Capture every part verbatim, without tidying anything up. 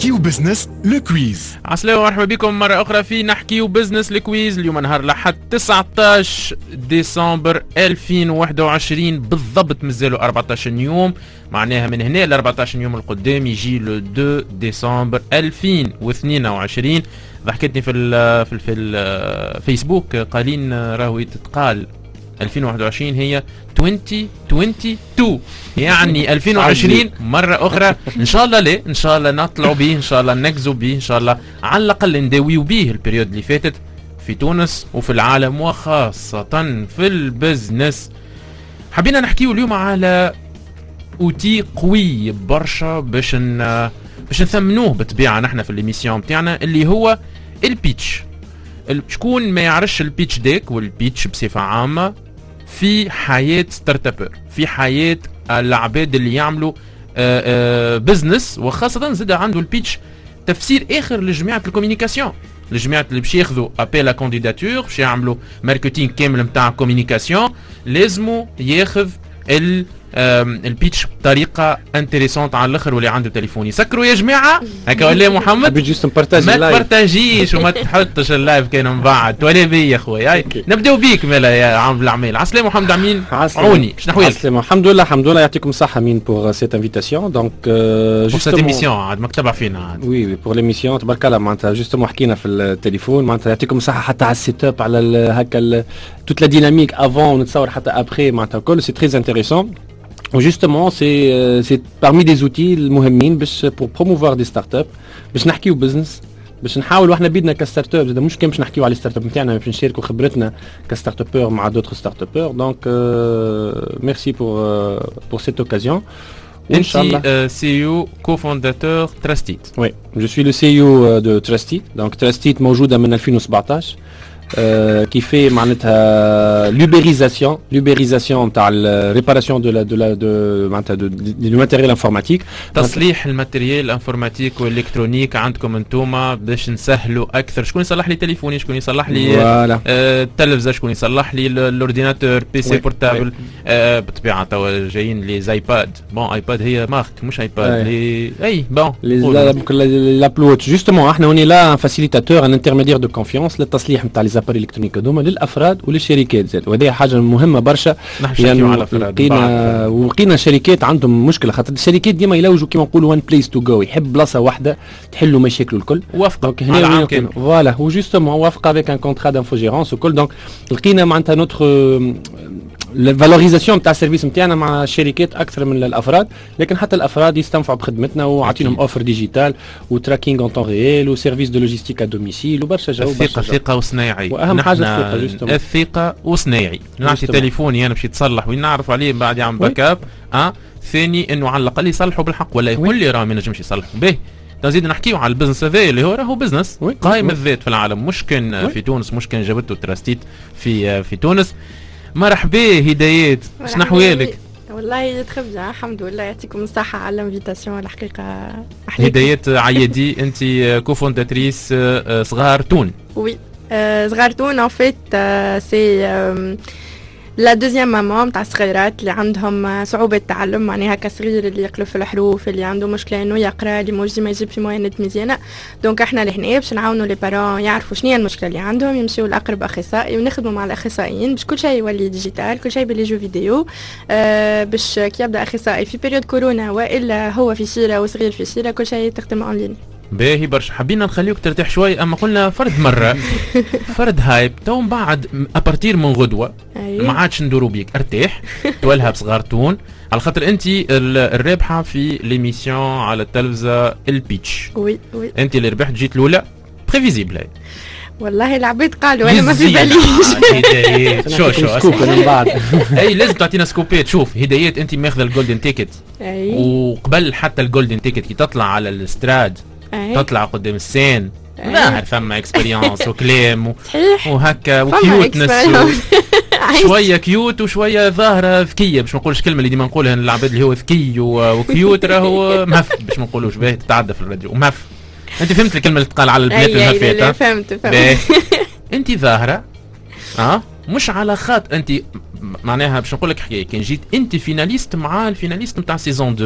نحكيو بزنس الكويز. عسلامة ومرحبا بكم مرة أخرى في نحكيو بزنس الكويز. اليوم نهار الأحد تسعطاش ديسمبر ألفين وواحد وعشرين بالضبط، مازالوا أربعطاش يوم، معناها من هنا ل أربعطاش يوم القدام يجي لو دو ديسمبر ألفين واثنين وعشرين. ضحكتني في ال في ال في الفيسبوك قالين راهو تتقال ألفين وواحد وعشرين هي ألفين واثنين وعشرين، يعني ألفين وعشرين مرة أخرى. إن شاء الله لا إن شاء الله نطلعوا به، إن شاء الله نكزوا به، إن شاء الله على الأقل نداويوا به البريود اللي فاتت في تونس وفي العالم وخاصة في البزنس. حبينا نحكيوا اليوم على أوتي قوي برشا باش باش نثمنوه بالطبيعة نحن في الإميسيون بتاعنا، اللي هو البيتش. شكون ما يعرفش البيتش ديك والبيتش بصفة عامة في حياة ستارت ابر، في حياة العباد اللي يعملوا آآ آآ بزنس، وخاصة زاد عنده البيتش تفسير آخر لجماعة الكوميونيكاسيون، لجماعة اللي باش ياخذوا ابيل لا كونديداتور باش يعملوا ماركتينغ كامل نتاع كوميونيكاسيون، لازموا ياخذ ال البيتش بطريقه انتريسونت على الاخر. واللي عنده تليفون يسكروا يا جماعه هكا ولا محمد؟ حبيت جوست نبارطاجي ما تبارطاجيش وما تحطش اللايف كان مبعد ولا بيا يا خويا. نبداو بيك مالا يا عم العميل. عسلامة محمد عمين عوني شنو حوالك؟ عسلامة الحمد لله الحمد لله يعطيكم الصحة مين بور سيت انفيتاسيون. دونك بور سيت ايميسيون عاد ما تبع فينا عاد. وي وي بور ليميسيون تبارك الله. معناتها جوستومون حكينا في التليفون، معناتها يعطيكم الصحة حتى على السيت اب، على هكا توت لا ديناميك افون نتصور حتى ابخي، معناتها كل سي تري انتريسون. وجوستومون سي سي parmi des outils المهمين باش pour promouvoir des startups، باش نحكيو بزنس، باش نحاولوا احنا بيدنا كستارت اب، مش كان باش نحكيو على الستارت اب نتاعنا، باش نشاركوا خبرتنا كستارت ابور مع دوتر ستارت ابور. دونك ميرسي بور pour cette occasion. انت سي او كوفونداتور تراستيت. وي جو سوي لو سي او دو تراستيت. دونك تراستيت موجوده من ألفين وسبعطاش، qui fait معناتها لوبيريزاسيون لوبيريزاسيون تاع الريباراسيون دو دو دو معناتها دو ماتيريال انفورماتيك، تصليح الماتيريال انفورماتيك والالكترونيك عندكم انتوما باش نسهلوا اكثر. شكون يصلح لي تليفوني، شكون يصلح لي التلفزه، شكون يصلح لي الاورديناتور بي سي بورتابل. بالطبيعه توا جايين لي زايباد، بون ايباد هي مارك مش ايباد لي اي بون لابلوت. جوستومون احنا هوني لا فاسيليتاتور ان انترميدير دو كونفيونس للتصليح نتاع الاباري الالكترونيك هذوما للافراد وللشركات زاد، وهذه حاجه مهمه برشا. يعني لقينا ولقينا شركات عندهم مشكله، خاطر الشركات ديما يلوجوا كيما نقولوا وان بليس تو جو، يحب بلاصه واحده تحلوا مشاكله الكل. وافق هنا فوالا وجوستومون وافق افيك ان كونترا دانفوجيرونس وكل. دونك لقينا معناتها نوتر الفالوريزاسيون تاع السيرفيس نتاعنا مع الشركات اكثر من الافراد، لكن حتى الافراد يستنفعوا بخدمتنا وعطينهم اوفر ديجيتال وتراكينغ اون طون ريال وسيرفيس دو لوجيستيك ا دوميسيل وبرشا جو. الثقه ثقه وصناعي، واهم حاجه الثقه جوستومون الثقه وصناعي. نعطي تليفوني انا باش يتصلح ونعرف عليه بعد يعمل باك اب. اه ثاني انه على الاقل يصلحوا بالحق، ولا يقول لي راه ما نجمش يصلحوا به. نزيد نحكيو على البزنس هذا اللي هو راهو بزنس قائم الذات في العالم، مش كان في تونس، مش كان جابته تراستيت في في تونس. مرحبا هدايات، شنو احوالك؟ والله تخبزه الحمد لله، يعطيكم الصحه على الانفيتاسيون. الحقيقه هدايات عيادي انت كوفونداتريس صغار تون. وي صغار تون ان فيت سي لا دوزيام ماما نتاع الصغيرات اللي عندهم صعوبة تعلم، معناها كصغير اللي يقلب في الحروف، اللي عنده مشكلة انه يقرا، اللي موجود ما يجيب في موينات مزيانة. دونك احنا لهنا باش نعاونوا لي بارون يعرفوا شنو هي المشكلة اللي عندهم، يمشيوا لاقرب اخصائي ونخدموا مع الاخصائيين باش كل شيء يولي ديجيتال، كل شيء باللي جو فيديو. آه باش كي يبدا اخصائي في بيريود كورونا والا هو في شيرة وصغير في شيرة كل شيء تخدم اون لين. باهي برشا. حبينا نخليوك ترتاح شوي، اما قلنا فرد مره فرد هايب تو من بعد ابارتير من غدوه ما عادش ندورو بيك، ارتاح تولها بصغار تون، على خاطر انت الرابحه في ليميسيون على التلفزه البيتش. وي وي انت اللي ربحت، جيت الاولى بريفيزيبل. هاي والله العباد قالوا انا ما في باليش. شو شو سكوب من بعد. اي لازم تعطينا سكوبات. شوف هدايات انت ماخذه الجولدن تيكت، وقبل حتى الجولدن تيكت كي تطلع على الاستراد تطلع قدام السين ظاهر فما اكسبيريونس وكلام و... وهكا وكيوتنس و... شويه كيوت وشويه ظاهره ذكيه، باش ما نقولش كلمه اللي ديما نقولها للعباد اللي هو ذكي و... وكيوت راهو مهف، باش ما نقولوش باهي تتعدى في الراديو ومهف. انت فهمت الكلمه اللي تقال على البنات المهفات؟ اي فهمت فهمت. انت ظاهره اه مش على خاط انت معناها باش نقول لك حكايه، كان جيت انت فيناليست مع الفيناليست نتاع سيزون اثنين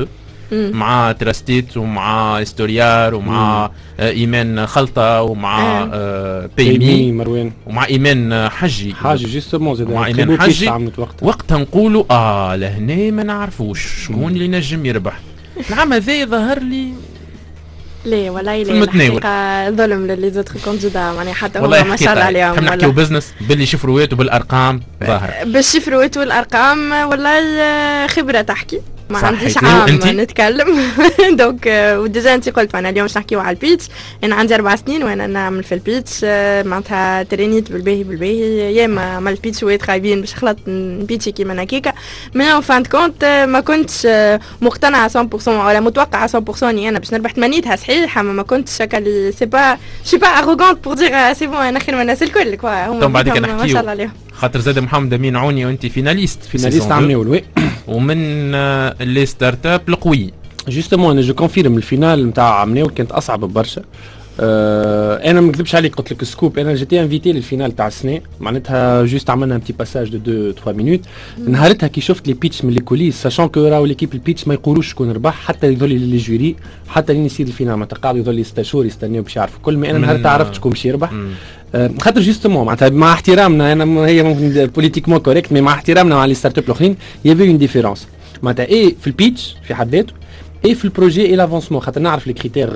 مم. مع تراستيت ومع استوريار ومع آه ايمان خلطه ومع آه. آه بيمي بيمي مروان ومع ايمان حجي حاجه جوستومون زاد مع تري إيمان بو بيتش حجي. عملت وقتها وقتها نقولوا اه لهنا ما نعرفوش شكون اللي نجم يربح. العام هذا ظهر لي لا والله في لا المتناول. الحقيقة ظلم للي زوتر كونديدا معناها حتى والله هما ما شاء الله عليهم. نحكيو والله. بزنس باللي شفروات وبالارقام ظاهر. بالشفروات والارقام والله خبره تحكي ما صح، عنديش حيت عام أنتي؟ نتكلم دونك وديجا انت قلت انا اليوم باش نحكيو على البيتش. انا عندي اربع سنين وانا نعمل في البيتش معناتها ترينيت بالباهي بالباهي ياما عملت بيتش ويت خايبين باش خلط بيتشي كيما هكاكا مي اون فان كونت ما كنتش مقتنعه مية بالمية ولا متوقعه مية بالمية اني انا باش نربح تمنيتها صحيح اما ما كنتش هكا اللي سي با شي با اروغونت بور دير سي بون انا خير من الناس الكل كوا هما طبعا بعد كده بيهم ما نحكيو. شاء الله عليهم. خاطر زاد محمد امين عوني وانت فيناليست في فيناليست سيزون عملنا اثنين. وي ومن آه، لي ستارت اب القوي. جوستومون انا جو كونفيرم الفينال نتاع عمناول كانت اصعب برشا. أه انا ما نكذبش عليك قلت لك سكوب انا جيتي انفيتي للفينال تاع السنه معناتها جوست عملنا ان بتي باساج دو دو ثلاثة مينوت. نهارتها كي شفت لي بيتش من لي كوليس ساشون كو راهو ليكيب البيتش ما يقولوش شكون ربح حتى يظل لي جوري حتى لين يصير الفينال معناتها قاعد يظل ستة شهور يستناو باش يعرفوا كل ما انا من- نهارتها عرفت شكون باش يربح. مم. أه خاطر جوستومون معناتها مع احترامنا انا م- هي ممكن بوليتيكمون كوريكت مي مع احترامنا مع لي ستارت اب الاخرين يافي اون ديفيرونس معناتها ايه في البيتش في حد ذاته اي في البروجي اي لافونسمون خاطر نعرف لي كريتير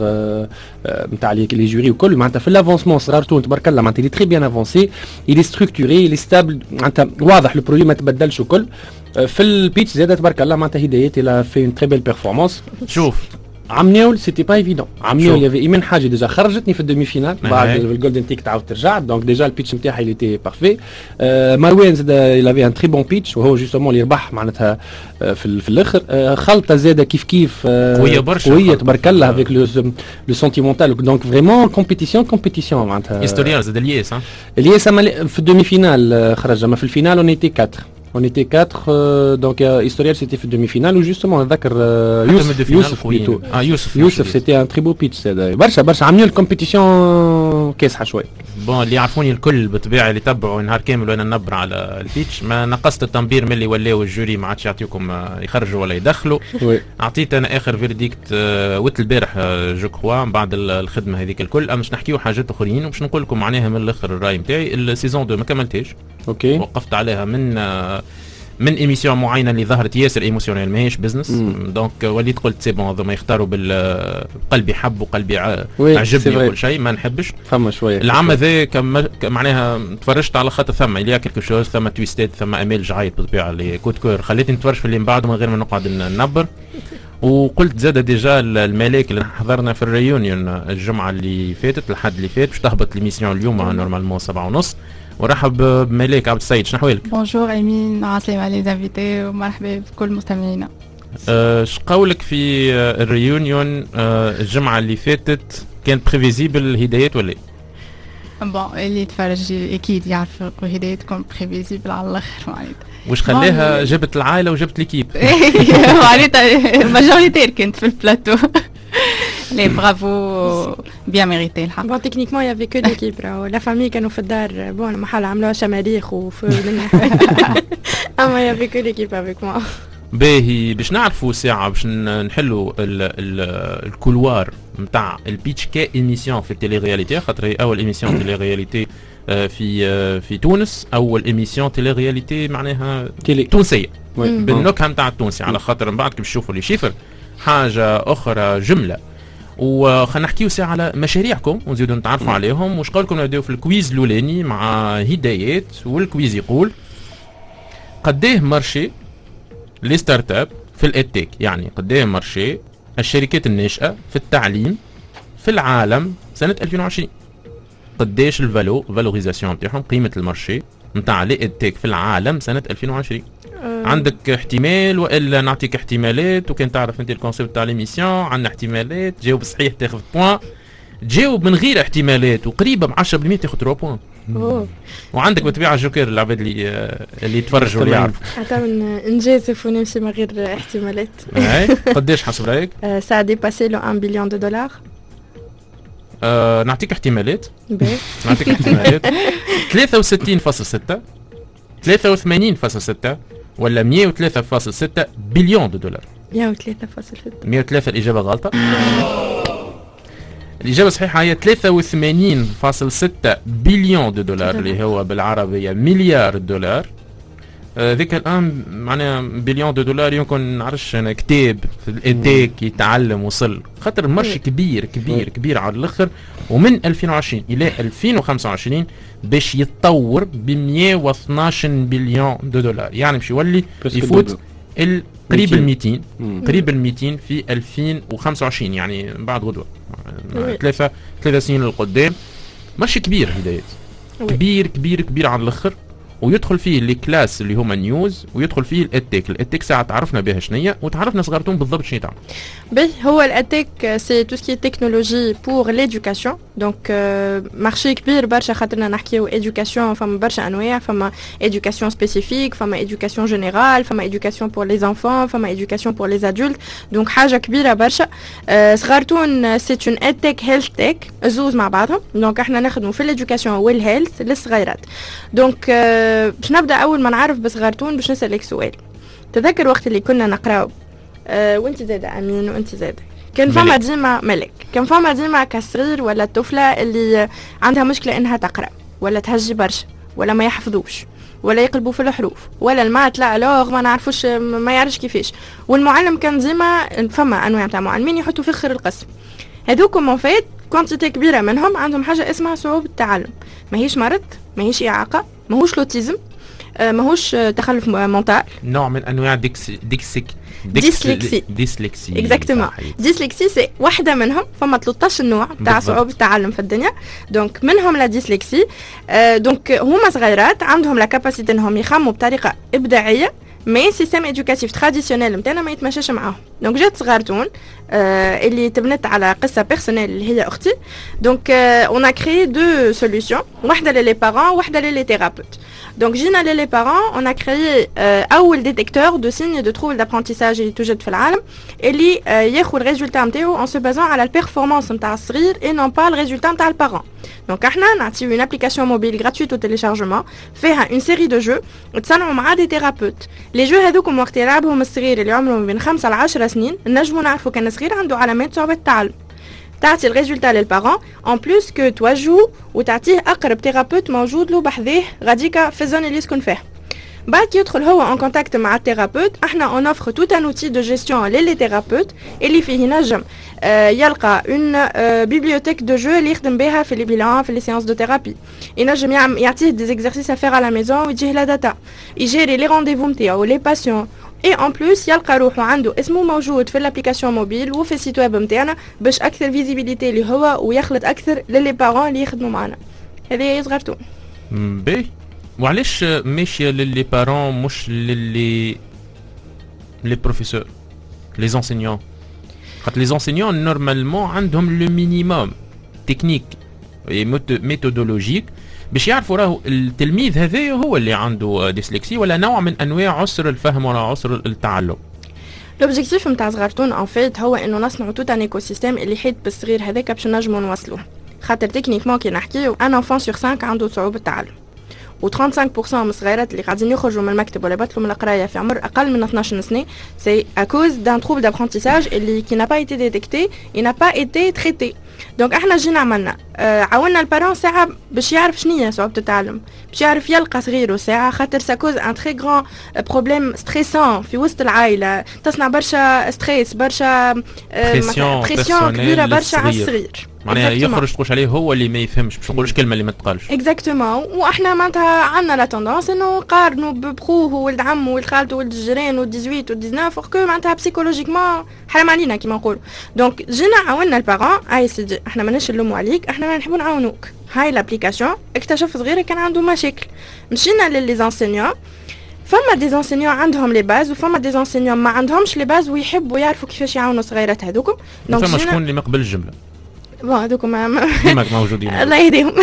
نتاع لي جوري وكل معناتها في لافونسمون صغارتو تبارك الله معناتها لي تري بيان افونسي لي ستركتوري لي ستابل معناتها واضح البروجي ما تبدلش وكل. أه في البيتش زاد تبارك الله معناتها هدايات الى في اون تري بيل بيرفورمانس. شوف عمناول سيتي با ايفيدون عمناول شوف. يافي ايمان حاجه ديجا خرجتني في الدومي فينال آه. بعد الجولدن تيك تعاود ترجع دونك ديجا البيتش نتاعها اللي تي بارفي. آه مروان زاد يلافي ان تري بون بيتش وهو جوستومون اللي ربح معناتها آه في, ال- في الاخر. آه خلطه زاده كيف كيف آه قوية برشا قويه خلطة. تبارك الله افيك لو لو سونتيمونتال دونك فريمون كومبيتيسيون كومبيتيسيون معناتها هيستوريار زاد الياس ها. اللي سما في الدومي فينال آه خرج اما في الفينال اون ايتي أربعة On était quatre, euh, donc euh, Historial c'était في demi-finale où justement ذكر euh, حتى من يوسف الدوفينال يوسف قويين. plutôt. اه يوسف يوسف سيتي ان تري بو بيتش هذا برشا برشا عملوا الكومبيتيسيون كاسحه شوي. بون اللي يعرفوني الكل بالطبيعه اللي تبعوا نهار كامل وانا نبر على البيتش ما نقصت التنبير من اللي ولاو الجوري ما عادش يعطيكم آه، يخرجوا ولا يدخلوا. وي اعطيت انا اخر فيرديكت آه، وقت البارح آه، جو كخوا بعد ال- الخدمه هذيك الكل اما باش نحكيو حاجات اخرين وباش نقول لكم معناها من الاخر الراي نتاعي. السيزون اثنين ما كملتهاش اوكي وقفت عليها من آه، من ايميسيون معينه اللي ظهرت ياسر ايموسيونيل ماهيش بزنس دونك وليت قلت سي بون هذوما يختاروا بقلبي حب وقلبي ع- وي، عجبني سي فري. وكل شيء ما نحبش. فما شويه العام هذا كم ك- معناها تفرجت على خاطر ثم اللي كيلكو شوز ثم تويستات ثم امال جعيط بالطبيعه اللي كوت كور خليتني نتفرج في اللي من بعد من غير ما نقعد ن- ننبر. وقلت زاد ديجا ال- الملاك اللي حضرنا في الريونيون الجمعه اللي فاتت الحد اللي فات باش تهبط ليميسيون اليوم نورمالمون سبعة ونص ورحب بملاك عبد السيد شنو احوالك؟ بونجور امين عسلامة على ليزانفيتي ومرحبا بكل مستمعينا. اش قولك في آه، الريونيون آه، الجمعه اللي فاتت كانت بريفيزيبل الهدايات ولا إيه؟ بون اللي يتفرج اكيد يعرف هدايتكم بريفيزيبل على الاخر معناتها. واش خلاها بون. جابت العائله وجابت ليكيب؟ معناتها ماجوريتير كنت في البلاتو. لي برافو بيان ميريتي الحق. بون تكنيكمون يافي كو ليكيب راهو لا فامي كانوا في الدار بون محل عملوها شماريخ وفي اما يافي كو ليكيب افيك موا. باهي باش نعرفوا ساعه باش ن- نحلوا ال ال الكولوار نتاع البيتش كايميسيون في التيلي رياليتي خاطر هي اول ايميسيون تيلي رياليتي آه، في آه، في تونس اول ايميسيون تيلي رياليتي معناها تيلي تونسيه وي. بالنكهه نتاع التونسي على خاطر من بعد كي باش تشوفوا لي شيفر حاجه اخرى جمله. وخلينا نحكيو ساعه على مشاريعكم ونزيدوا نتعرفوا عليهم. واش قولكم نبداو في الكويز الاولاني مع هدايات والكويز يقول قديه مارشي لي ستارت اب في الاتيك يعني قديه مارشي الشركات الناشئه في التعليم في العالم سنه ألفين وعشرين. قديش الفالو فالوريزاسيون نتاعهم قيمه المارشي نتاع لي اتيك في العالم سنه ألفين وعشرين. عندك احتمال والا نعطيك احتمالات وكان تعرف انت الكونسيبت تاع ليميسيون عندنا احتمالات تجاوب صحيح تاخذ بوان تجاوب من غير احتمالات وقريبه ب عشرة بالمية تاخذ ثلاثة بوان. اوه وعندك بالطبيعه جوكر العباد اللي آه، اللي يتفرجوا واللي يعرفوا. حتى من نجازف ونمشي من غير احتمالات. اي قديش حسب رايك؟ سا ديباسي لو واحد بليون دو دولار. آه نعطيك احتمالات باهي نعطيك احتمالات ثلاثة وستين فاصلة ستة ثلاثة وثمانين فاصلة ستة ولا مية وثلاثة فاصلة ستة بليون دو دولار. مية وثلاثة فاصلة ستة. مية وثلاثة الإجابة غلطة. الإجابة الصحيحة هي ثلاثة وثمانين فاصلة ستة بليون دو دولار اللي هو بالعربية مليار دولار. ذيك الآن معناها بليون دو دولار يمكن نعرفش أنا كتاب في الإيتيك يتعلم وصل خاطر المارشي كبير كبير كبير على الآخر. ومن ألفين وعشرين إلى ألفين وخمسة وعشرين باش يتطور ب مية واثناش بليون دو دولار يعني باش يولي يفوت قريب ال مئتين قريب ال مئتين في ألفين وخمسة وعشرين يعني بعد غدوة ثلاثة ثلاثة سنين للقدام. مارشي كبير هدايات كبير كبير كبير على الآخر. ويدخل فيه لي كلاس اللي هما نيوز ويدخل فيه الاتيك. الاتيك ساعه تعرفنا بها شنية وتعرفنا صغارتون بالضبط شنو تعمل. باهي هو الاتيك سي تو سكي تكنولوجي بور ليدوكاسيون دونك مارشي كبير برشا خاطرنا نحكيو ايدوكاسيون فما برشا انواع فما ايدوكاسيون سبيسيفيك فما ايدوكاسيون جينيرال فما ايدوكاسيون بور لي زانفون فما ايدوكاسيون بور لي ادولت دونك حاجه كبيره برشا. صغارتون سي اون اتيك هيلث تيك زوز مع بعضهم دونك احنا نخدموا في الايدوكاسيون والهيلث للصغيرات. دونك باش نبدا اول ما نعرف بصغارتون باش نسالك سؤال. تذكر وقت اللي كنا نقراو أه وانت زاده امين وانت زاده كان فما ديما ملك كان فما ديما كصغير ولا طفله اللي عندها مشكله انها تقرا ولا تهجي برشا ولا ما يحفظوش ولا يقلبوا في الحروف ولا المات لا لوغ ما نعرفوش ما يعرفش كيفاش والمعلم كان ديما فما انواع تاع معلمين يحطوا في اخر القسم. هذوكم اون فيت كونتيتي كبيره منهم عندهم حاجه اسمها صعوبه التعلم. ماهيش مرض ماهيش اعاقه ماهوش لوتيزم ماهوش تخلف مونتال نوع من انواع ديكسي ديكسيك ديسلكسي ديسلكسي اكزاكتومون. ديسلكسي سي واحده منهم فما ثلاثة عشر نوع تاع صعوبه التعلم في الدنيا دونك منهم لا ديسلكسي. دونك هما صغيرات عندهم لا كاباسيتي انهم يخموا بطريقه ابداعيه مي سيستم ادوكاتيف تراديسيونيل نتاعنا ما يتماشاش معاهم. دونك جات صغارتون آه اللي تبنت على قصه بيرسونيل اللي هي اختي. دونك اون ا كريي دو سوليوشن واحده للي بارون واحده للي ثيرابيوت. دونك جينا للي بارون اون ا كريي آه اول ديتيكتور دو سيني دو تروبل دابرونتيساج اللي توجد في العالم اللي آه ياخذ الريزولتا نتاعو اون سو بازون على البيرفورمانس نتاع الصغير اي نون با الريزولتا نتاع البارون. دونك احنا نعطيو اون ابليكاسيون موبيل غراتويت او تيليشارجمون فيها اون سيري دو جو تصنعوا مع دي ثيرابيوت. لي جو هذوكم وقت يلعبهم الصغير اللي عمره من خمسة ل عشرة سنين نجموا نعرفوا كان صغير عنده علامات صعوبة التعلم. تعطي الريزولتا للبارون اون بلوس كو توجهوا وتعطيه اقرب ثيرابيوت موجود له بحذاه غاديكا في الزون اللي يسكن فيها. بعد يدخل هو ان كونتاكت مع الثيرابيوت. احنا اون اوفر توت ان اوتي دو جيستيون للي ثيرابيوت اللي فيه ينجم آه يلقى اون آه بيبليوتيك دو جو اللي يخدم بها في لي بيلان في لي سيانس دو ثيرابي. ينجم يعطيه دي زيكزارسيس افير على ميزون ويجيه لا داتا يجيري لي رونديفو نتاعو لي باسيون اي ان بلوس يلقى روحو عنده اسمه موجود في الابليكاسيون موبيل وفي السيت ويب نتاعنا باش اكثر فيزيبيليتي اللي هو ويخلط اكثر للي بارون اللي يخدموا معنا. هذه هي صغرتون. باهي وعلاش ماشيه للي بارون مش للي لي بروفيسور لي انسينيون؟ خاطر لي انسينيون نورمالمون عندهم لو مينيموم تكنيك ميثودولوجيك باش يعرفوا راهو التلميذ هذا هو اللي عنده ديسلكسي ولا نوع من انواع عسر الفهم ولا عسر التعلم. لوبجيكتيف نتاع صغارتون ان فيت هو انه نصنعوا توت ان ايكو سيستيم اللي يحيط بالصغير هذاك باش نجموا نوصلوه. خاطر تكنيكمون كي نحكيو ان انفون سور خمسة عنده صعوبه التعلم و خمسة وثلاثين بالمئة من الصغيرات اللي قاعدين يخرجوا من المكتب ولا يبطلوا من القرايه في عمر اقل من اثناش سنه سي ا كوز دان تروبل دابرونتيساج اللي كي نا با ايتي ديتيكتي اي نا با ايتي تريتي. دونك احنا جينا عملنا آه عاوننا البارون ساعه باش يعرف شنو هي صعوبه التعلم باش يعرف يلقى صغيره ساعه خاطر سا كوز ان تري غران بروبليم ستريسون في وسط العائله تصنع برشا ستريس برشا بريسيون بريسيون كبيره برشا على الصغير معناها يخرج تقولش عليه هو اللي ما يفهمش باش نقولوش كلمه اللي ما تقالش اكزاكتومون. واحنا معناتها عندنا لا توندونس انه نقارنوا ببخوه ولد عمه ولد خالته ولد الجيران و ثمانية عشر و تسعطاش فوركو معناتها بسيكولوجيكمون حرام علينا كيما نقولوا. دونك جينا عاوننا البارون اي سيدي احنا ماناش نلوموا عليك احنا ما نحبوا نعاونوك. هاي لابليكاسيون اكتشف صغير كان عنده مشاكل مشينا للي زانسينيون. فما دي زانسينيون عندهم لي باز وفما دي زانسينيون ما عندهمش لي باز ويحبوا يعرفوا كيفاش يعاونوا صغيرات هذوكم. دونك فما شكون اللي مقبل الجمله بون هذوكم ديما موجودين الله يهديهم.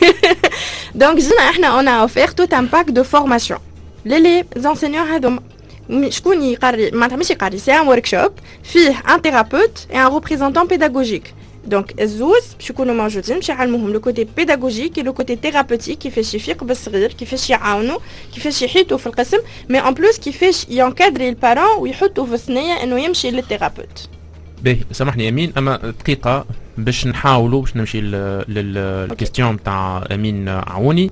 دونك جينا احنا اون اوفير توت ان باك دو فورماسيون للي زانسينيون هذوما. شكون يقري معناتها ماشي يقري سي ان ورك شوب فيه ان ثيرابيوت اي ان ريبريزونطون بيداغوجيك دونك الزوز باش يكونوا موجودين باش يعلموهم لو كوتي بيداغوجيك لو كوتي ثيرابوتيك كيفاش يفيق بالصغير كيفاش يعاونوا كيفاش يحيطوا في القسم مي ان بلوس كيفاش ينكادري البارون ويحطوا في الثنيه انه يمشي للثيرابوت. باهي سامحني امين اما دقيقه باش نحاولوا باش نمشي للكيستيون تاع امين عوني.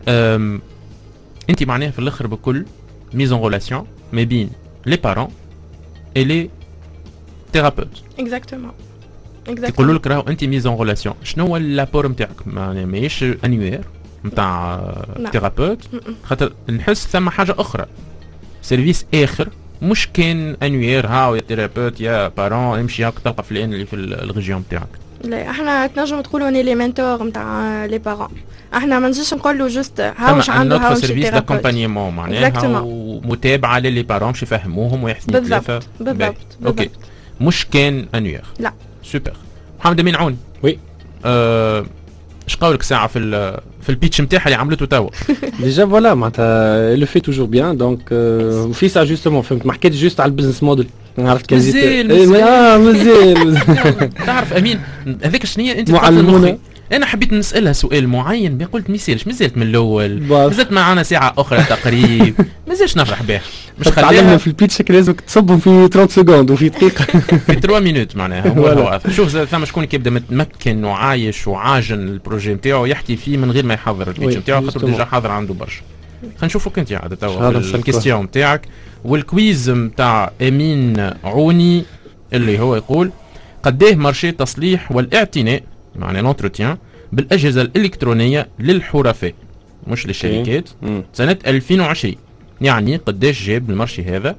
انت معناها في الاخر بكل ميز ان ريلاسيون ما بين لي بارون اي لي ثيرابوت. اكزاكتومون يقولوا لك راهو انت ميز ان ريلاسيون شنو هو لابور نتاعك ماهيش انوير نتاع ثيرابوت خاطر نحس ثم حاجه اخرى سيرفيس اخر مش كان انوير هاو يا ثيرابوت يا بارون امشي هاك تلقى فلان اللي في الريجيون نتاعك. لا احنا تنجم تقولوا اني لي مينتور نتاع لي بارون احنا ما نجيش نقولوا جوست هاوش عنده هاوش سيرفيس داكومبانيمون معناها متابعه للي بارون باش يفهموهم ويحسنوا ثلاثه بالضبط اوكي مش كان انوير. لا سوبر. محمد امين عون وي اش قولك ساعه في في البيتش نتاعها اللي عملته توا؟ ديجا فوالا معناتها لو في توجور بيان دونك في سا جوستومون فهمت ما حكيتش جوست على البيزنس موديل عرفت كان مازال اه مازال تعرف امين هذاك شنو انت معلمونا. انا حبيت نسالها سؤال معين ما قلت ميسالش مازالت من الاول مازالت معنا ساعه اخرى تقريب مازالش نفرح بها مش تعلمنا في البيتش لازم تصبهم في ثلاثين سكوند وفي دقيقه في ثلاثة مينوت معناها هو شوف ثم شكون كيبدا متمكن وعايش وعاجن البروجي نتاعو يحكي فيه من غير ما يحضر البيتش نتاعو خاطر ديجا حاضر عنده برشا. خلينا نشوفوك انت عاد توا في الكيستيون نتاعك والكويز نتاع امين عوني اللي هو يقول قديه مارشي التصليح والاعتناء معناه لونتروتيان بالاجهزه الالكترونيه للحرفاء مش للشركات سنه ألفين وعشرين يعني قداش جاب المارشي هذا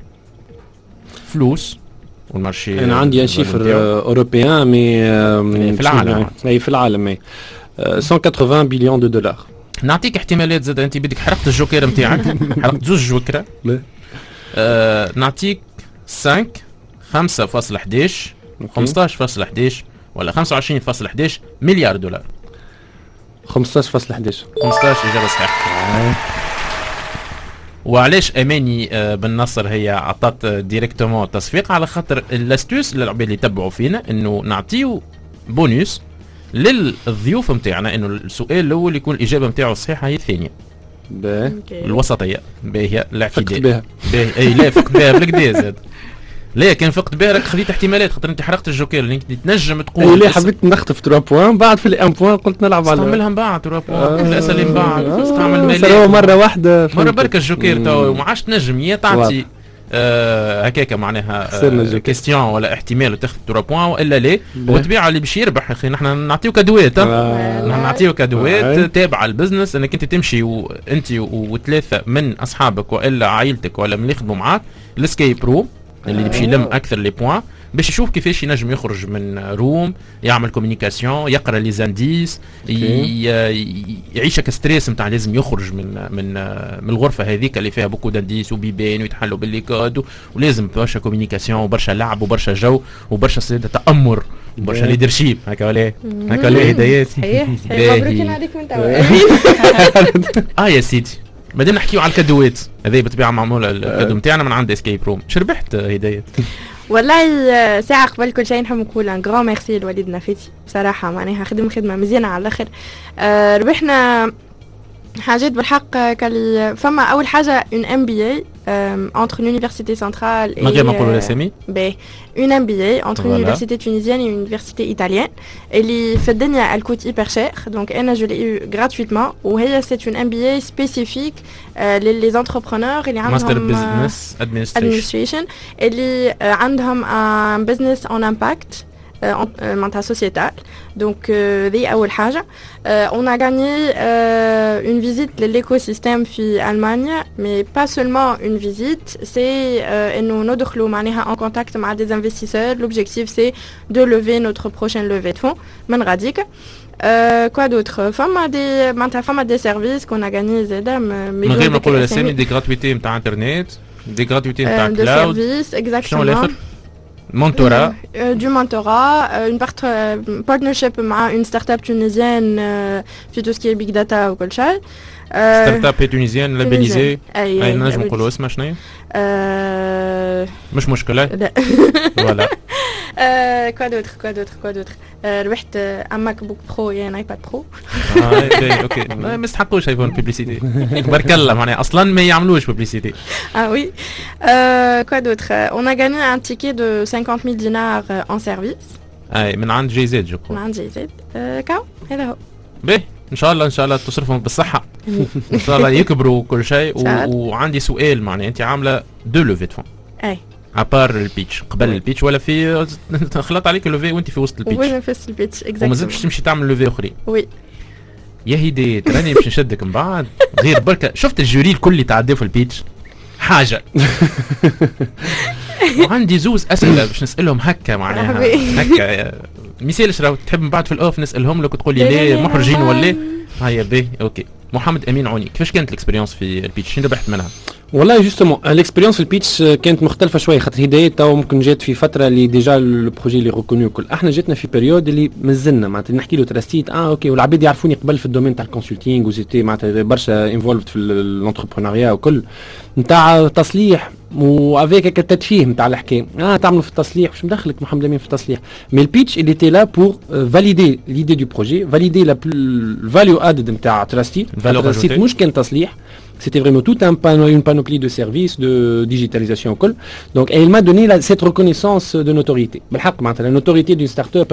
فلوس والمارشي انا عندي شيفر اوروبيان مي في العالم اي في العالم مية وثمانين بليون دو دولار. نعطيك احتمالات زاد انت بدك حرقت الجوكر نتاعك حرقت زوج جوكره لا آه نعطيك خمسة خمسة فاصلة واحد واحد خمسطاش فاصلة واحد واحد ولا خمسة وعشرين فاصلة واحد واحد مليار دولار. خمسطاش فاصلة واحد واحد خمسطاش اجابه صحيحه. وعلاش اماني بن نصر هي عطات ديريكتومون تصفيق على خاطر الاستوس للعباد اللي يتبعوا فينا انه نعطيو بونوس للضيوف نتاعنا انه السؤال الاول يكون الاجابه نتاعو الصحيحه هي الثانيه باهي الوسطيه باهي الاعتدال بها باهي اي لا فقت بها بالكدا زاد لا كان فقت بها راك خذيت احتمالات خاطر انت حرقت الجوكر اللي انت تنجم تقول اي لا حبيت نخطف ثلاثة بوان بعد في الان بوان قلت نلعب على استعملها من بعد ثلاثة بوان لا اسالي من بعد استعمل مالي سوا مره واحده مره برك الجوكر تو ما عادش تنجم يا تعطي آه هكاك معناها آه كيستيون ولا احتمال تاخذ ثلاثة بوان والا لا وتبيع اللي باش يربح اخي نحن نعطيو كادوات نحن نعطيو كادوات تابعه البزنس انك انت تمشي وانت وثلاثه من اصحابك والا عائلتك ولا من اللي يخدموا معاك السكيب روم اللي باش يلم اكثر لي بوان باش يشوف كيفاش ينجم يخرج من روم يعمل كوميونيكاسيون يقرا لي زانديس يعيش كستريس نتاع لازم يخرج من من من الغرفه هذيك اللي فيها بوكو دانديس وبيبان ويتحلوا باللي كود ولازم برشا كوميونيكاسيون وبرشا لعب وبرشا جو وبرشا سيده تامر وبرشا ليدرشيب هكا ولا هكا ولا هدايات صحيح مبروك عليك من توا اه يا سيدي بعدين نحكيو على الكادوات هذه بالطبيعه معموله الكادو نتاعنا من عند اسكيب روم. شربحت هدايات والله ساعة قبل كل شيء نحب نقول ان غران ميرسي لوليد نافيتي بصراحة معناها خدم خدمة مزيانة على الاخر. أه ربحنا حاجات بالحق كالي فما اول حاجة اون ام بي اي entre l'université centrale et ما غير ما نقولوا الاسامي باهي une M B A entre une université tunisienne et une université italienne اللي في الدنيا elle coûte hyper cher donc انا je l'ai eu gratuitement وهي c'est une M B A spécifique euh, les entrepreneurs اللي عندهم master business administration اللي uh, عندهم un business en impact معناتها sociétale donc دي أول حاجة. on a gagné euh, une visite de l'écosystème في ألمانيا mais pas seulement une visite c'est euh, إنه ندخلوا معناها en contact مع des investisseurs. l'objectif c'est de lever notre prochaine levée de fonds من غاديك. Euh, quoi d'autre فما دي معناتها فما des services qu'on a gagné زادا من غير ما نقولوا الأسامي دي gratuité نتاع انترنت دي gratuité نتاع de services exactement. شنو الآخر mentorat euh, euh, du mentorat euh, une part euh, partnership مع une start-up tunisienne euh, في tout ce qui est big data وكل شيء. start-up tunisienne labellisée اي نجم نقولوا اسمها شنو هي؟ euh... مش مشكلة لا ولا Euh, quoi d'autre, quoi d'autre, quoi d'autre. Euh, ربحت un MacBook Pro et un iPad Pro. اه اوكي ما يستحقوش ايفون بوبليسيتي تبارك الله معناها اصلا ما يعملوش بوبليسيتي. Ah oui. Euh, quoi d'autre. On a gagné un ticket de cinquante mille dinars en service. اي من عند جي زد جو من عند جي زد. كاو هذا هو. باهي ان شاء الله ان شاء الله تصرفهم بالصحه ان شاء الله يكبروا كل شيء. وعندي سؤال معناها انت عامله دو لوفي دو فون. اي ابار البيتش قبل البيتش ولا في خلط عليك اللوفي وانت في وسط البيتش؟ وانا في وسط البيتش اكزاكتلي. وما زلتش تمشي تعمل لوفي اخرين؟ وي يا هديت راني باش نشدك من بعد غير بركه. شفت الجوري الكل اللي تعداو في البيتش حاجه. وعندي زوز اسئله باش نسالهم هكا معناها هكا مثال راهو تحب من بعد في الاوف نسالهم لك وتقول لي ليه محرجين ولا هيا باهي اوكي. محمد امين عوني كيفاش كانت الاكسبيريونس في البيتش؟ شنو ربحت منها؟ والله جوستومون الاكسبيريونس في البيتش كانت مختلفه شويه خاطر هدايه تو ممكن جات في فتره اللي ديجا البروجي اللي ريكونيو كل. احنا جاتنا في بيريود اللي مازلنا معناتها نحكي له تراستيت اه اوكي والعباد يعرفوني قبل في الدومين تاع الكونسلتينغ وزيتي معناتها برشا انفولفد في الانتربرونيا وكل نتاع تصليح وافيك التدفيه نتاع الحكايه. اه تعملوا في التصليح واش مدخلك محمد امين في التصليح؟ مي البيتش اللي تي لا بور فاليدي ليدي دو بروجي فاليدي لا الفاليو ادد نتاع تراستيت. تراستيت مش كان تصليح. C'était vraiment tout un panneau, une panoplie de services, de digitalisation. Donc, et il m'a donné la, cette reconnaissance de notoriété. La notoriété d'une start-up,